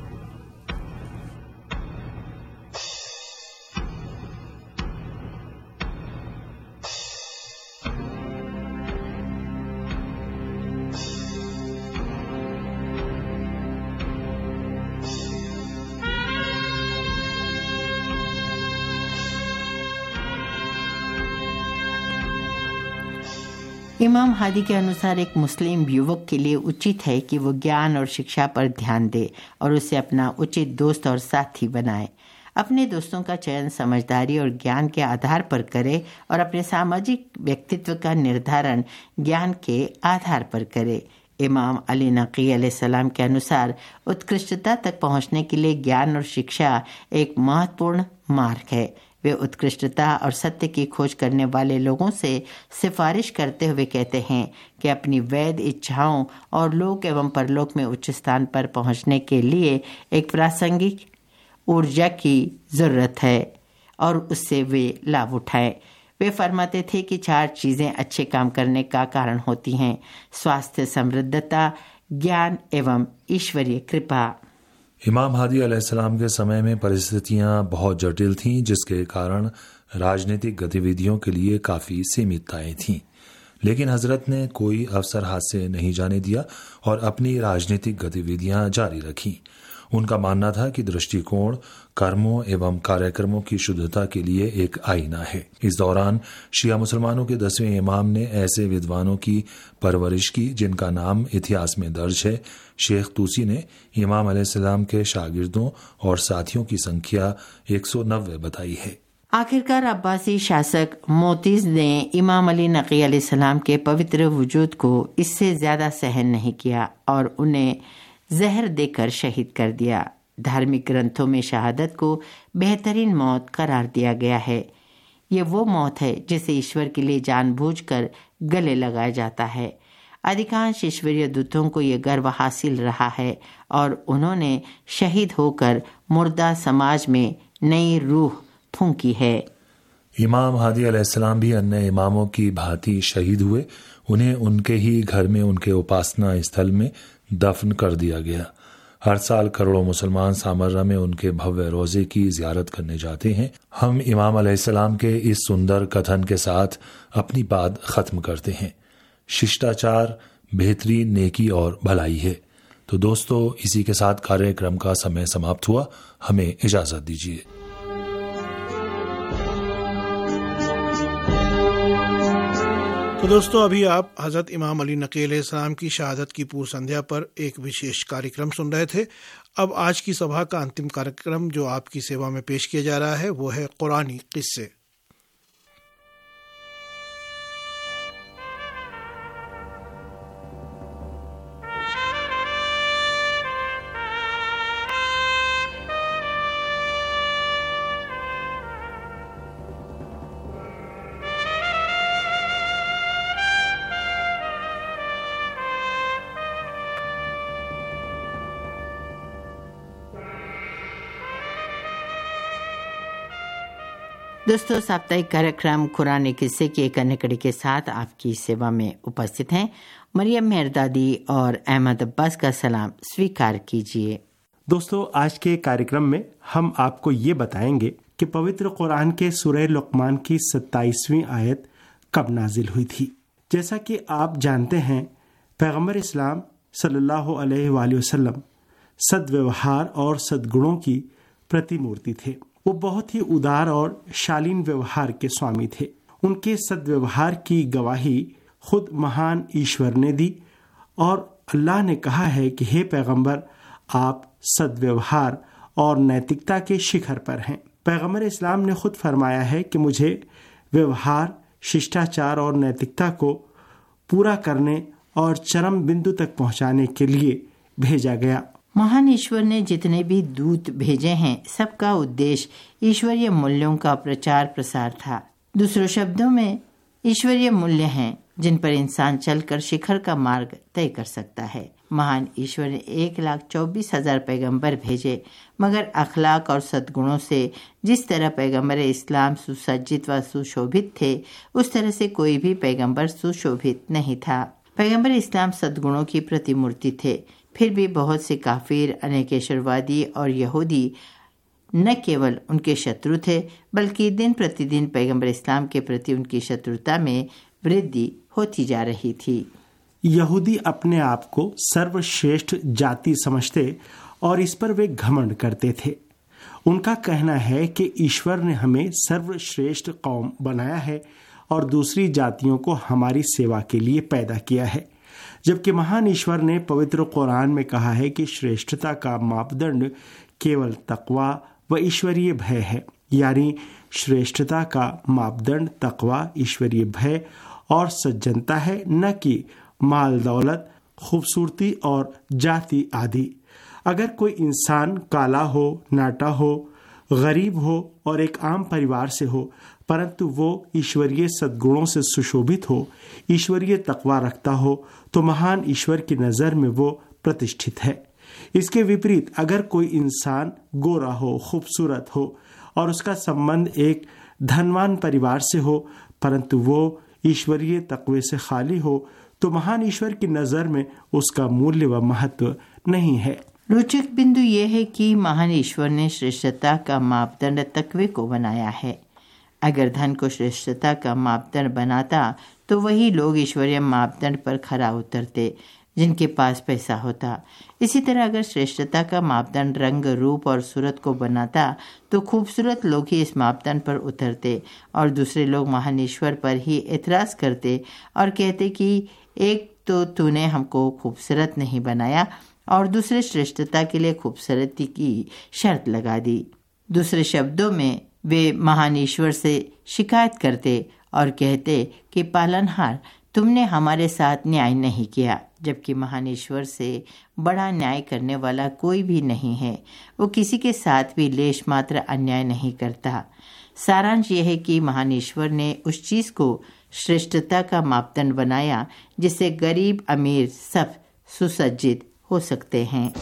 इमाम हादी के अनुसार एक मुस्लिम युवक के लिए उचित है कि वो ज्ञान और शिक्षा पर ध्यान दे और उसे अपना उचित दोस्त और साथी बनाए। अपने दोस्तों का चयन समझदारी और ज्ञान के आधार पर करे और अपने सामाजिक व्यक्तित्व का निर्धारण ज्ञान के आधार पर करे। इमाम अली नकी अलैहिस्सलाम के अनुसार उत्कृष्टता तक पहुंचने के लिए ज्ञान और शिक्षा एक महत्वपूर्ण मार्ग है। वे उत्कृष्टता और सत्य की खोज करने वाले लोगों से सिफारिश करते हुए कहते हैं कि अपनी वैध इच्छाओं और लोक एवं परलोक में उच्च स्थान पर पहुंचने के लिए एक प्रासंगिक ऊर्जा की जरूरत है और उससे वे लाभ उठाएं। वे फरमाते थे कि 4 चीजें अच्छे काम करने का कारण होती हैं: स्वास्थ्य, समृद्धता, ज्ञान एवं ईश्वरीय कृपा। इमाम हादी अलैहिस्सलाम के समय में परिस्थितियां बहुत जटिल थीं, जिसके कारण राजनीतिक गतिविधियों के लिए काफ़ी सीमितताएं थीं। लेकिन हजरत ने कोई अवसर हाथ से नहीं जाने दिया और अपनी राजनीतिक गतिविधियां जारी रखीं। उनका मानना था कि दृष्टिकोण कर्मों एवं कार्यक्रमों की शुद्धता के लिए एक आईना है। इस दौरान शिया मुसलमानों के 10वें इमाम ने ऐसे विद्वानों की परवरिश की जिनका नाम इतिहास में दर्ज है। शेख तूसी ने इमाम अलैहिस्सलाम के शागिर्दों और साथियों की संख्या 190 बताई है। आखिरकार अब्बासी शासक मोतीज ने इमाम अली नकी अलैहिस्सलाम के पवित्र वजूद को इससे ज्यादा सहन नहीं किया और उन्हें जहर देकर शहीद कर दिया। धार्मिक ग्रंथों में शहादत को बेहतरीन मौत करार दिया गया है। ये वो मौत है जिसे ईश्वर के लिए जानबूझकर गले लगाया जाता है। अधिकांश ईश्वरीय दूतों को ये गर्व हासिल रहा है और उन्होंने शहीद होकर मुर्दा समाज में नई रूह फूंकी है। इमाम हादी अलैहिस्सलाम भी अन्य इमामों की भांति शहीद हुए। उन्हें उनके ही घर में उनके उपासना स्थल में दफन कर दिया गया। हर साल करोड़ों मुसलमान सामर्रा में उनके भव्य रोजे की जियारत करने जाते हैं। हम इमाम अलैहिस्सलाम के इस सुंदर कथन के साथ अपनी बात खत्म करते हैं। शिष्टाचार बेहतरीन नेकी और भलाई है। तो दोस्तों, इसी के साथ कार्यक्रम का समय समाप्त हुआ। हमें इजाजत दीजिए। तो दोस्तों, अभी आप हज़रत इमाम अली नकी अलैहिस्सलाम की शहादत की पूर्व संध्या पर एक विशेष कार्यक्रम सुन रहे थे। अब आज की सभा का अंतिम कार्यक्रम जो आपकी सेवा में पेश किया जा रहा है वो है कुरानी किस्से। दोस्तों, साप्ताहिक कार्यक्रम कुरानी किस्से की एक अन्य कड़ी के साथ आपकी सेवा में उपस्थित हैं मरियम मेहरदादी और अहमद अब्बास का सलाम स्वीकार कीजिए। दोस्तों, आज के कार्यक्रम में हम आपको ये बताएंगे कि पवित्र कुरान के सूरह लुक़मान की 27वीं आयत कब नाजिल हुई थी। जैसा कि आप जानते हैं, पैगम्बर इस्लाम सल्लल्लाहु अलैहि वसल्लम सद्व्यवहार और सद्गुणों की प्रतिमूर्ति थे। वो बहुत ही उदार और शालीन व्यवहार के स्वामी थे। उनके सद्व्यवहार की गवाही खुद महान ईश्वर ने दी और अल्लाह ने कहा है कि हे पैगंबर, आप सद्व्यवहार और नैतिकता के शिखर पर हैं। पैगंबर इस्लाम ने खुद फरमाया है कि मुझे व्यवहार, शिष्टाचार और नैतिकता को पूरा करने और चरम बिंदु तक पहुंचाने के लिए भेजा गया। महान ईश्वर ने जितने भी दूत भेजे हैं, सबका उद्देश्य ईश्वरीय मूल्यों का प्रचार प्रसार था। दूसरे शब्दों में ईश्वरीय मूल्य हैं जिन पर इंसान चलकर शिखर का मार्ग तय कर सकता है। महान ईश्वर ने 1,24,000 पैगंबर भेजे, मगर अखलाक और सद्गुणों से जिस तरह पैगंबर इस्लाम सुसज्जित व सुशोभित थे, उस तरह से कोई भी पैगंबर सुशोभित नहीं था। पैगंबर इस्लाम सद्गुणों की प्रतिमूर्ति थे। फिर भी बहुत से काफिर, अनेकेश्वरवादी और यहूदी न केवल उनके शत्रु थे, बल्कि दिन प्रतिदिन पैगंबर इस्लाम के प्रति उनकी शत्रुता में वृद्धि होती जा रही थी। यहूदी अपने आप को सर्वश्रेष्ठ जाति समझते और इस पर वे घमंड करते थे। उनका कहना है कि ईश्वर ने हमें सर्वश्रेष्ठ कौम बनाया है और दूसरी जातियों को हमारी सेवा के लिए पैदा किया है, जबकि महान ईश्वर ने पवित्र कुरान में कहा है कि श्रेष्ठता का मापदंड केवल तकवा व ईश्वरीय भय है। यानी श्रेष्ठता का मापदंड तकवा, ईश्वरीय भय और सज्जनता है, न कि माल दौलत, खूबसूरती और जाति आदि। अगर कोई इंसान काला हो, नाटा हो, गरीब हो और एक आम परिवार से हो, परंतु वो ईश्वरीय सद्गुणों से सुशोभित हो, ईश्वरीय तकवा रखता हो, तो महान ईश्वर की नज़र में वो प्रतिष्ठित है। इसके विपरीत अगर कोई इंसान गोरा हो, खूबसूरत हो और उसका संबंध एक धनवान परिवार से हो, परंतु वो ईश्वरीय तकवे से खाली हो, तो महान ईश्वर की नज़र में उसका मूल्य व महत्व नहीं है। रोचक बिंदु ये है कि महान ईश्वर ने श्रेष्ठता का मापदंड तकवे को बनाया है। अगर धन को श्रेष्ठता का मापदंड बनाता तो वही लोग ईश्वरीय मापदंड पर खरा उतरते जिनके पास पैसा होता। इसी तरह अगर श्रेष्ठता का मापदंड रंग, रूप और सूरत को बनाता तो खूबसूरत लोग ही इस मापदंड पर उतरते और दूसरे लोग महान ईश्वर पर ही एतराज करते और कहते कि एक तो तूने हमको खूबसूरत नहीं बनाया और दूसरे श्रेष्ठता के लिए खूबसूरती की शर्त लगा दी। दूसरे शब्दों में वे महान ईश्वर से शिकायत करते और कहते कि पालनहार, तुमने हमारे साथ न्याय नहीं किया, जबकि महान ईश्वर से बड़ा न्याय करने वाला कोई भी नहीं है। वो किसी के साथ भी लेश मात्र अन्याय नहीं करता। सारांश यह है कि महान ईश्वर ने उस चीज को श्रेष्ठता का मापदंड बनाया जिससे गरीब अमीर सब सुसज्जित हो सकते हैं।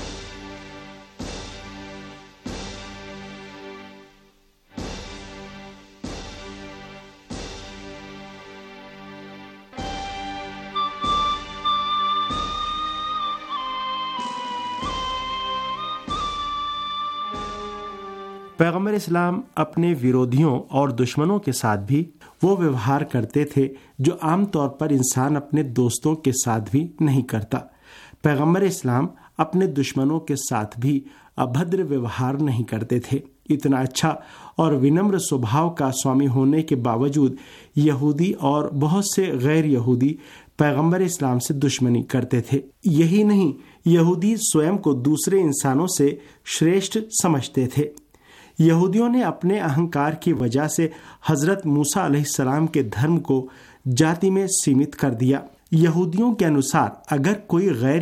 पैगंबर इस्लाम अपने विरोधियों और दुश्मनों के साथ भी वो व्यवहार करते थे जो आमतौर पर इंसान अपने दोस्तों के साथ भी नहीं करता। पैगंबर इस्लाम अपने दुश्मनों के साथ भी अभद्र व्यवहार नहीं करते थे। इतना अच्छा और विनम्र स्वभाव का स्वामी होने के बावजूद यहूदी और बहुत से गैर यहूदी पैगंबर इस्लाम से दुश्मनी करते थे। यही नहीं, यहूदी स्वयं को दूसरे इंसानों से श्रेष्ठ समझते थे। यहूदियों ने अपने अहंकार की वजह से हजरत मूसा अलैहिस्सलाम के धर्म को जाति में सीमित कर दिया। यहूदियों के अनुसार अगर कोई गैर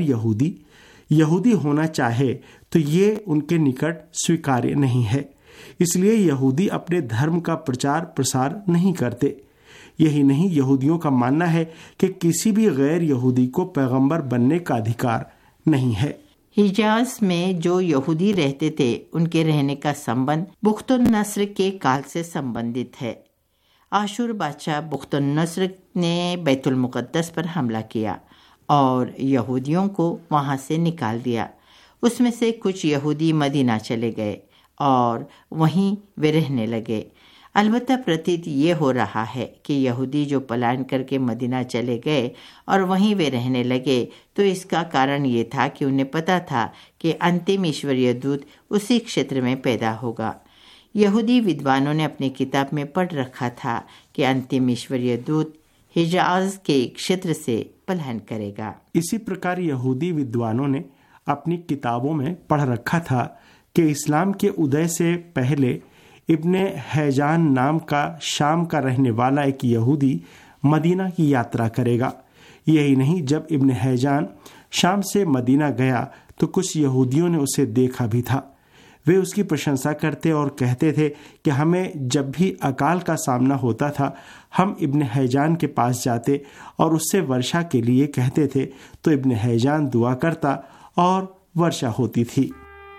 यहूदी होना चाहे तो ये उनके निकट स्वीकार्य नहीं है। इसलिए यहूदी अपने धर्म का प्रचार प्रसार नहीं करते। यही नहीं, यहूदियों का मानना है कि किसी भी गैर यहूदी को पैगंबर बनने का अधिकार नहीं है। हिजाज में जो यहूदी रहते थे उनके रहने का संबंध बुख्तुन-नस्र के काल से संबंधित है। आशूर बादशाह बुख्तुन-नस्र ने बैतुल मुक़द्दस पर हमला किया और यहूदियों को वहां से निकाल दिया। उसमें से कुछ यहूदी मदीना चले गए और वहीं वे रहने लगे। अलबत्ता प्रतीत ये हो रहा है कि यहूदी जो पलायन करके मदीना चले गए और वहीं वे रहने लगे, तो इसका कारण ये था कि उन्हें पता था कि अंतिम ईश्वरीय दूत उसी क्षेत्र में पैदा होगा। यहूदी विद्वानों ने अपनी किताब में पढ़ रखा था कि अंतिम ईश्वरीय दूत हिजाज के क्षेत्र से पलायन करेगा। इसी प्रकार यहूदी विद्वानों ने अपनी किताबों में पढ़ रखा था कि इस्लाम के उदय से पहले इब्ने हैजान नाम का शाम का रहने वाला एक यहूदी मदीना की यात्रा करेगा। यही नहीं, जब इब्ने हैजान शाम से मदीना गया तो कुछ यहूदियों ने उसे देखा भी था। वे उसकी प्रशंसा करते और कहते थे कि हमें जब भी अकाल का सामना होता था हम इब्न हैजान के पास जाते और उससे वर्षा के लिए कहते थे, तो इब्न हैजान दुआ करता और वर्षा होती थी।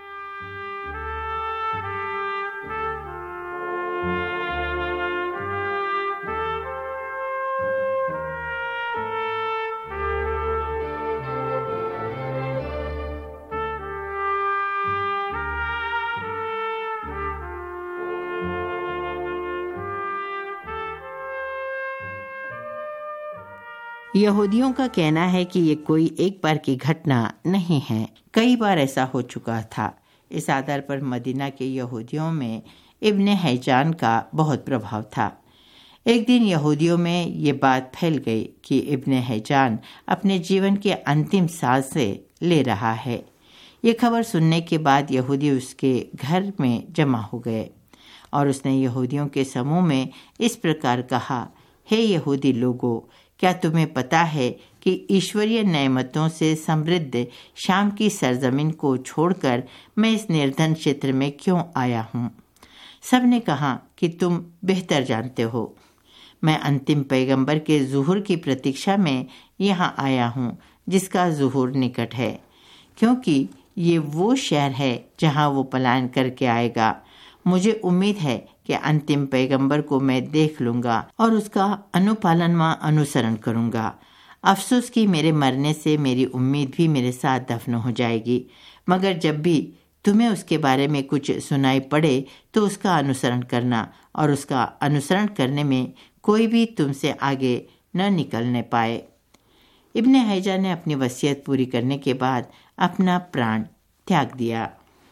यहूदियों का कहना है कि ये कोई एक बार की घटना नहीं है, कई बार ऐसा हो चुका था। इस आधार पर मदीना के यहूदियों में इब्न हैजान का बहुत प्रभाव था। एक दिन यहूदियों में ये बात फैल गई कि इब्न हैजान अपने जीवन के अंतिम सांसें ले रहा है। ये खबर सुनने के बाद यहूदी उसके घर में जमा हो गए और उसने यहूदियों के समूह में इस प्रकार कहा, हे यहूदी लोगों, क्या तुम्हें पता है कि ईश्वरीय नेमतों से समृद्ध शाम की सरजमीन को छोड़कर मैं इस निर्धन क्षेत्र में क्यों आया हूँ? सब ने कहा कि तुम बेहतर जानते हो। मैं अंतिम पैगंबर के ज़ुहूर की प्रतीक्षा में यहाँ आया हूँ जिसका ज़ुहूर निकट है, क्योंकि ये वो शहर है जहाँ वो पलायन करके आएगा। मुझे उम्मीद है कि अंतिम पैगंबर को मैं देख लूँगा और उसका अनुपालन व अनुसरण करूँगा। अफसोस कि मेरे मरने से मेरी उम्मीद भी मेरे साथ दफन हो जाएगी, मगर जब भी तुम्हें उसके बारे में कुछ सुनाई पड़े तो उसका अनुसरण करना और उसका अनुसरण करने में कोई भी तुमसे आगे न निकलने पाए। इब्न हैजान ने अपनी वसीयत पूरी करने के बाद अपना प्राण त्याग दिया।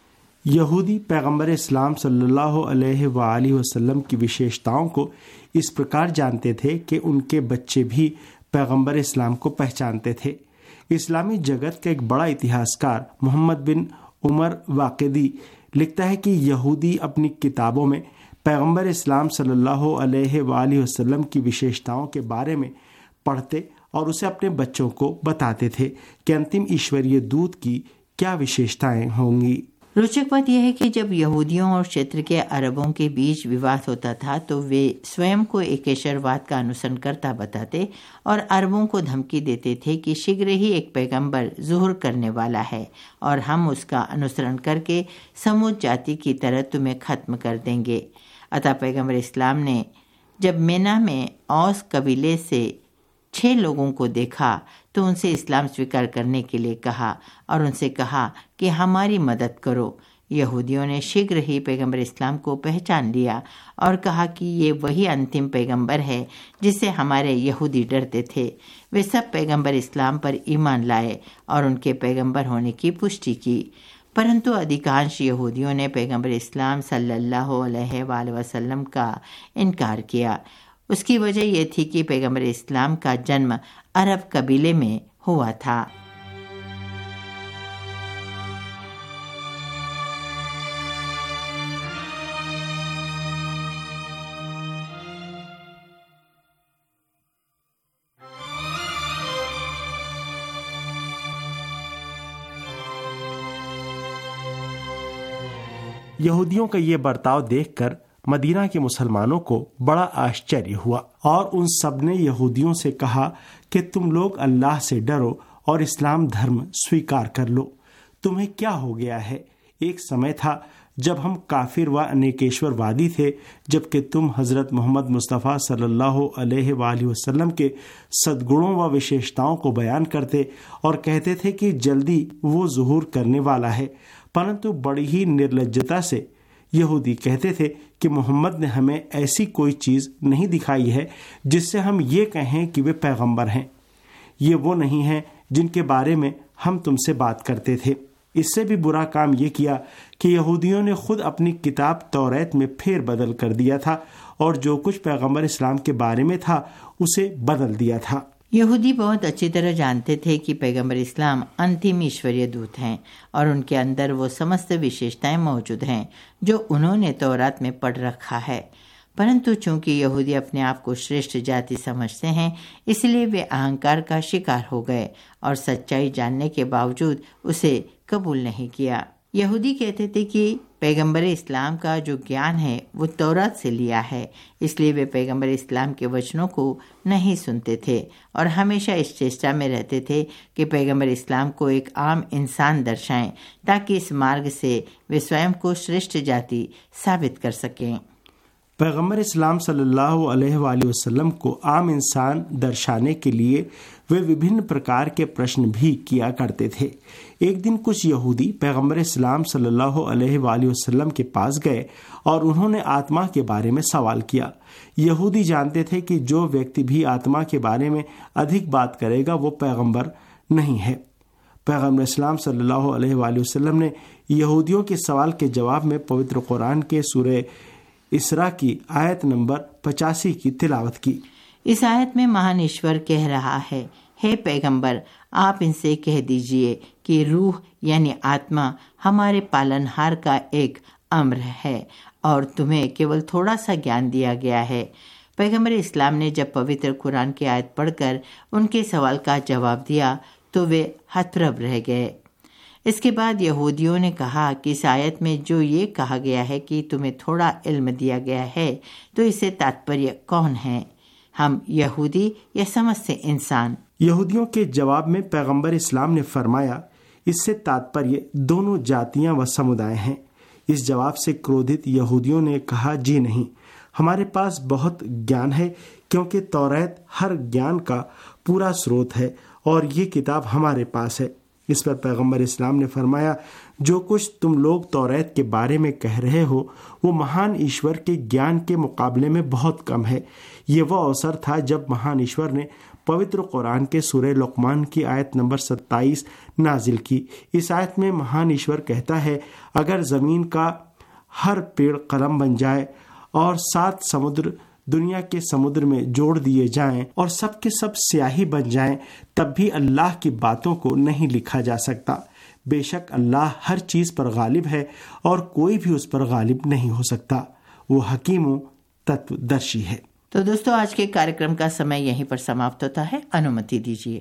यहूदी पैगंबर इस्लाम सल्लल्लाहु अलैहि वसल्लम की विशेषताओं को इस प्रकार जानते थे कि उनके बच्चे भी पैगंबर इस्लाम को पहचानते थे। इस्लामी जगत का एक बड़ा इतिहासकार मोहम्मद बिन उमर वाक़िदी लिखता है कि यहूदी अपनी किताबों में पैगंबर इस्लाम सल्लल्लाहु अलैहि वसल्लम की विशेषताओं के बारे में पढ़ते और उसे अपने बच्चों को बताते थे कि अंतिम ईश्वरीय दूत की क्या विशेषताएं होंगी। रोचक बात यह है कि जब यहूदियों और क्षेत्र के अरबों के बीच विवाद होता था तो वे स्वयं को एकेश्वरवाद का अनुसरण करता बताते और अरबों को धमकी देते थे कि शीघ्र ही एक पैगंबर ज़ुहूर करने वाला है और हम उसका अनुसरण करके समूद जाति की तरह तुम्हें खत्म कर देंगे। अतः पैगंबर इस्लाम ने जब मेना में औस कबीले से 6 लोगों को देखा तो उनसे इस्लाम स्वीकार करने के लिए कहा और उनसे कहा कि हमारी मदद करो। यहूदियों ने शीघ्र ही पैगंबर इस्लाम को पहचान लिया और कहा कि ये वही अंतिम पैगंबर है जिससे हमारे यहूदी डरते थे। वे सब पैगंबर इस्लाम पर ईमान लाए और उनके पैगंबर होने की पुष्टि की, परंतु अधिकांश यहूदियों ने पैगंबर इस्लाम सल्लल्लाहु अलैहि वसल्लम का इनकार किया। उसकी वजह यह थी कि पैगंबर इस्लाम का जन्म अरब कबीले में हुआ था। यहूदियों का ये बर्ताव देखकर मदीना के मुसलमानों को बड़ा आश्चर्य हुआ और उन सब ने यहूदियों से कहा कि तुम लोग अल्लाह से डरो और इस्लाम धर्म स्वीकार कर लो। तुम्हें क्या हो गया है? एक समय था जब हम काफिर व अनेकेश्वरवादी थे, जबकि तुम हजरत मोहम्मद मुस्तफ़ा सल्लल्लाहु अलैहि वसल्लम के सद्गुणों व विशेषताओं को बयान करते और कहते थे कि जल्दी वो ज़ुहूर करने वाला है। परंतु बड़ी ही निर्लज्जता से यहूदी कहते थे कि मोहम्मद ने हमें ऐसी कोई चीज़ नहीं दिखाई है जिससे हम ये कहें कि वे पैगंबर हैं। ये वो नहीं हैं जिनके बारे में हम तुमसे बात करते थे। इससे भी बुरा काम ये किया कि यहूदियों ने खुद अपनी किताब तौरात में फेर बदल कर दिया था और जो कुछ पैगंबर इस्लाम के बारे में था उसे बदल दिया था। यहूदी बहुत अच्छी तरह जानते थे कि पैगंबर इस्लाम अंतिम ईश्वरीय दूत हैं और उनके अंदर वो समस्त विशेषताएं मौजूद हैं जो उन्होंने तौरात में पढ़ रखा है। परंतु चूंकि यहूदी अपने आप को श्रेष्ठ जाति समझते हैं, इसलिए वे अहंकार का शिकार हो गए और सच्चाई जानने के बावजूद उसे कबूल नहीं किया। यहूदी कहते थे कि पैगंबर इस्लाम का जो ज्ञान है वो तौरात से लिया है, इसलिए वे पैगंबर इस्लाम के वचनों को नहीं सुनते थे और हमेशा इस चेष्टा में रहते थे कि पैगंबर इस्लाम को एक आम इंसान दर्शाएं ताकि इस मार्ग से वे स्वयं को श्रेष्ठ जाति साबित कर सकें। पैगंबर इस्लाम सल्लल्लाहु अलैहि वसल्लम को आम इंसान दर्शाने के लिए वे विभिन्न प्रकार के प्रश्न भी किया करते थे। एक दिन कुछ यहूदी पैगंबर इस्लाम सल्लल्लाहु अलैहि वसल्लम के पास गए और उन्होंने आत्मा के बारे में सवाल किया। यहूदी जानते थे कि जो व्यक्ति भी आत्मा के बारे में अधिक बात करेगा वो पैगंबर नहीं है। पैगंबर इस्लाम सल्लल्लाहु अलैहि वसल्लम ने यहूदियों के सवाल के जवाब में पवित्र कुरान के सूरह इसरा की आयत नंबर 85 की तिलावत की। इस आयत में महान ईश्वर कह रहा है, हे पैगंबर, आप इनसे कह दीजिए कि रूह यानी आत्मा हमारे पालनहार का एक अम्र है और तुम्हें केवल थोड़ा सा ज्ञान दिया गया है। पैगंबर इस्लाम ने जब पवित्र कुरान की आयत पढ़कर उनके सवाल का जवाब दिया तो वे हतप्रभ रह गए। इसके बाद यहूदियों ने कहा कि इस आयत में जो ये कहा गया है कि तुम्हें थोड़ा इल्म दिया गया है, तो इससे तात्पर्य कौन है, हम यहूदी या समझ से इंसान? यहूदियों के जवाब में पैगंबर इस्लाम ने फरमाया, इससे तात्पर्य दोनों जातियां व समुदाय हैं। इस जवाब से क्रोधित यहूदियों ने कहा, जी नहीं, हमारे पास बहुत ज्ञान है, क्योंकि तौरात हर ज्ञान का पूरा स्रोत है और ये किताब हमारे पास है। इस पर पैगंबर इस्लाम ने फरमाया, जो कुछ तुम लोग तौरात के बारे में कह रहे हो वो महान ईश्वर के ज्ञान के मुकाबले में बहुत कम है। ये वह अवसर था जब महान ईश्वर ने पवित्र कुरान के सूरह लुक़मान की आयत नंबर 27 नाजिल की। इस आयत में महान ईश्वर कहता है, अगर ज़मीन का हर पेड़ कलम बन जाए और 7 समुद्र दुनिया के समुद्र में जोड़ दिए जाएं और सब के सब स्याही बन जाएं, तब भी अल्लाह की बातों को नहीं लिखा जा सकता। बेशक अल्लाह हर चीज पर गालिब है और कोई भी उस पर गालिब नहीं हो सकता। वो हकीम तत्वदर्शी है। तो दोस्तों, आज के कार्यक्रम का समय यहीं पर समाप्त होता है। अनुमति दीजिए।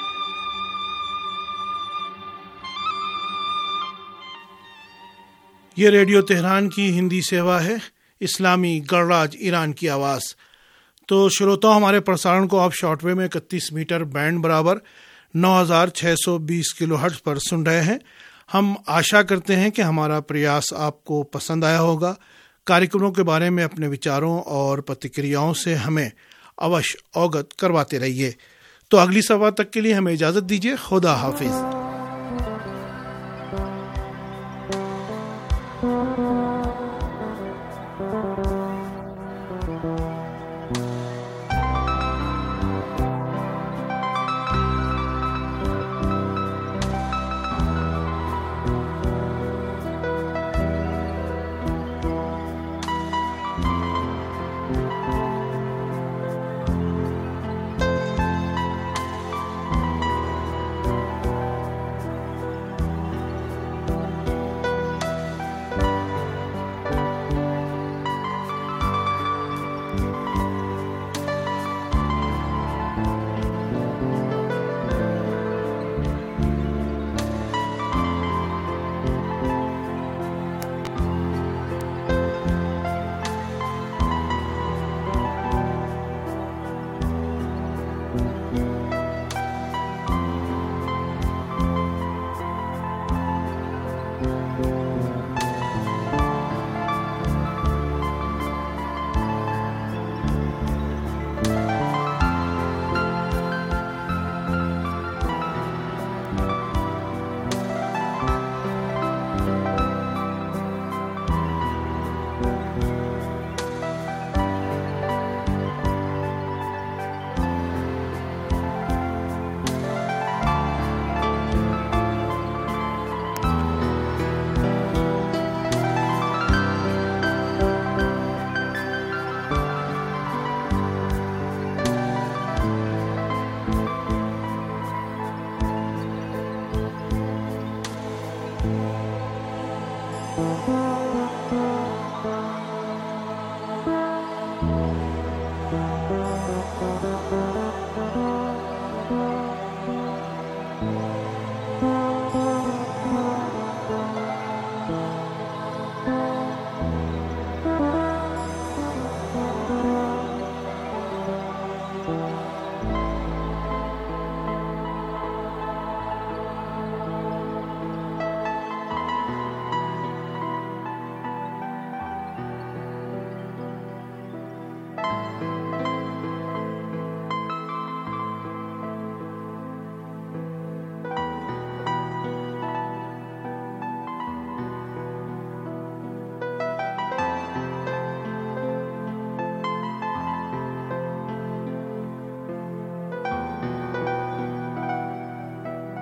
ये रेडियो तेहरान की हिंदी सेवा है, इस्लामी गणराज ईरान की आवाज़। तो श्रोताओं, हमारे प्रसारण को आप शॉर्टवेव में 31 मीटर बैंड बराबर 9620 किलोहर्ट्ज़ पर सुन रहे हैं। हम आशा करते हैं कि हमारा प्रयास आपको पसंद आया होगा। कार्यक्रमों के बारे में अपने विचारों और प्रतिक्रियाओं से हमें अवश्य अवगत करवाते रहिए। तो अगली सभा तक के लिए हमें इजाज़त दीजिए। खुदा हाफिज़।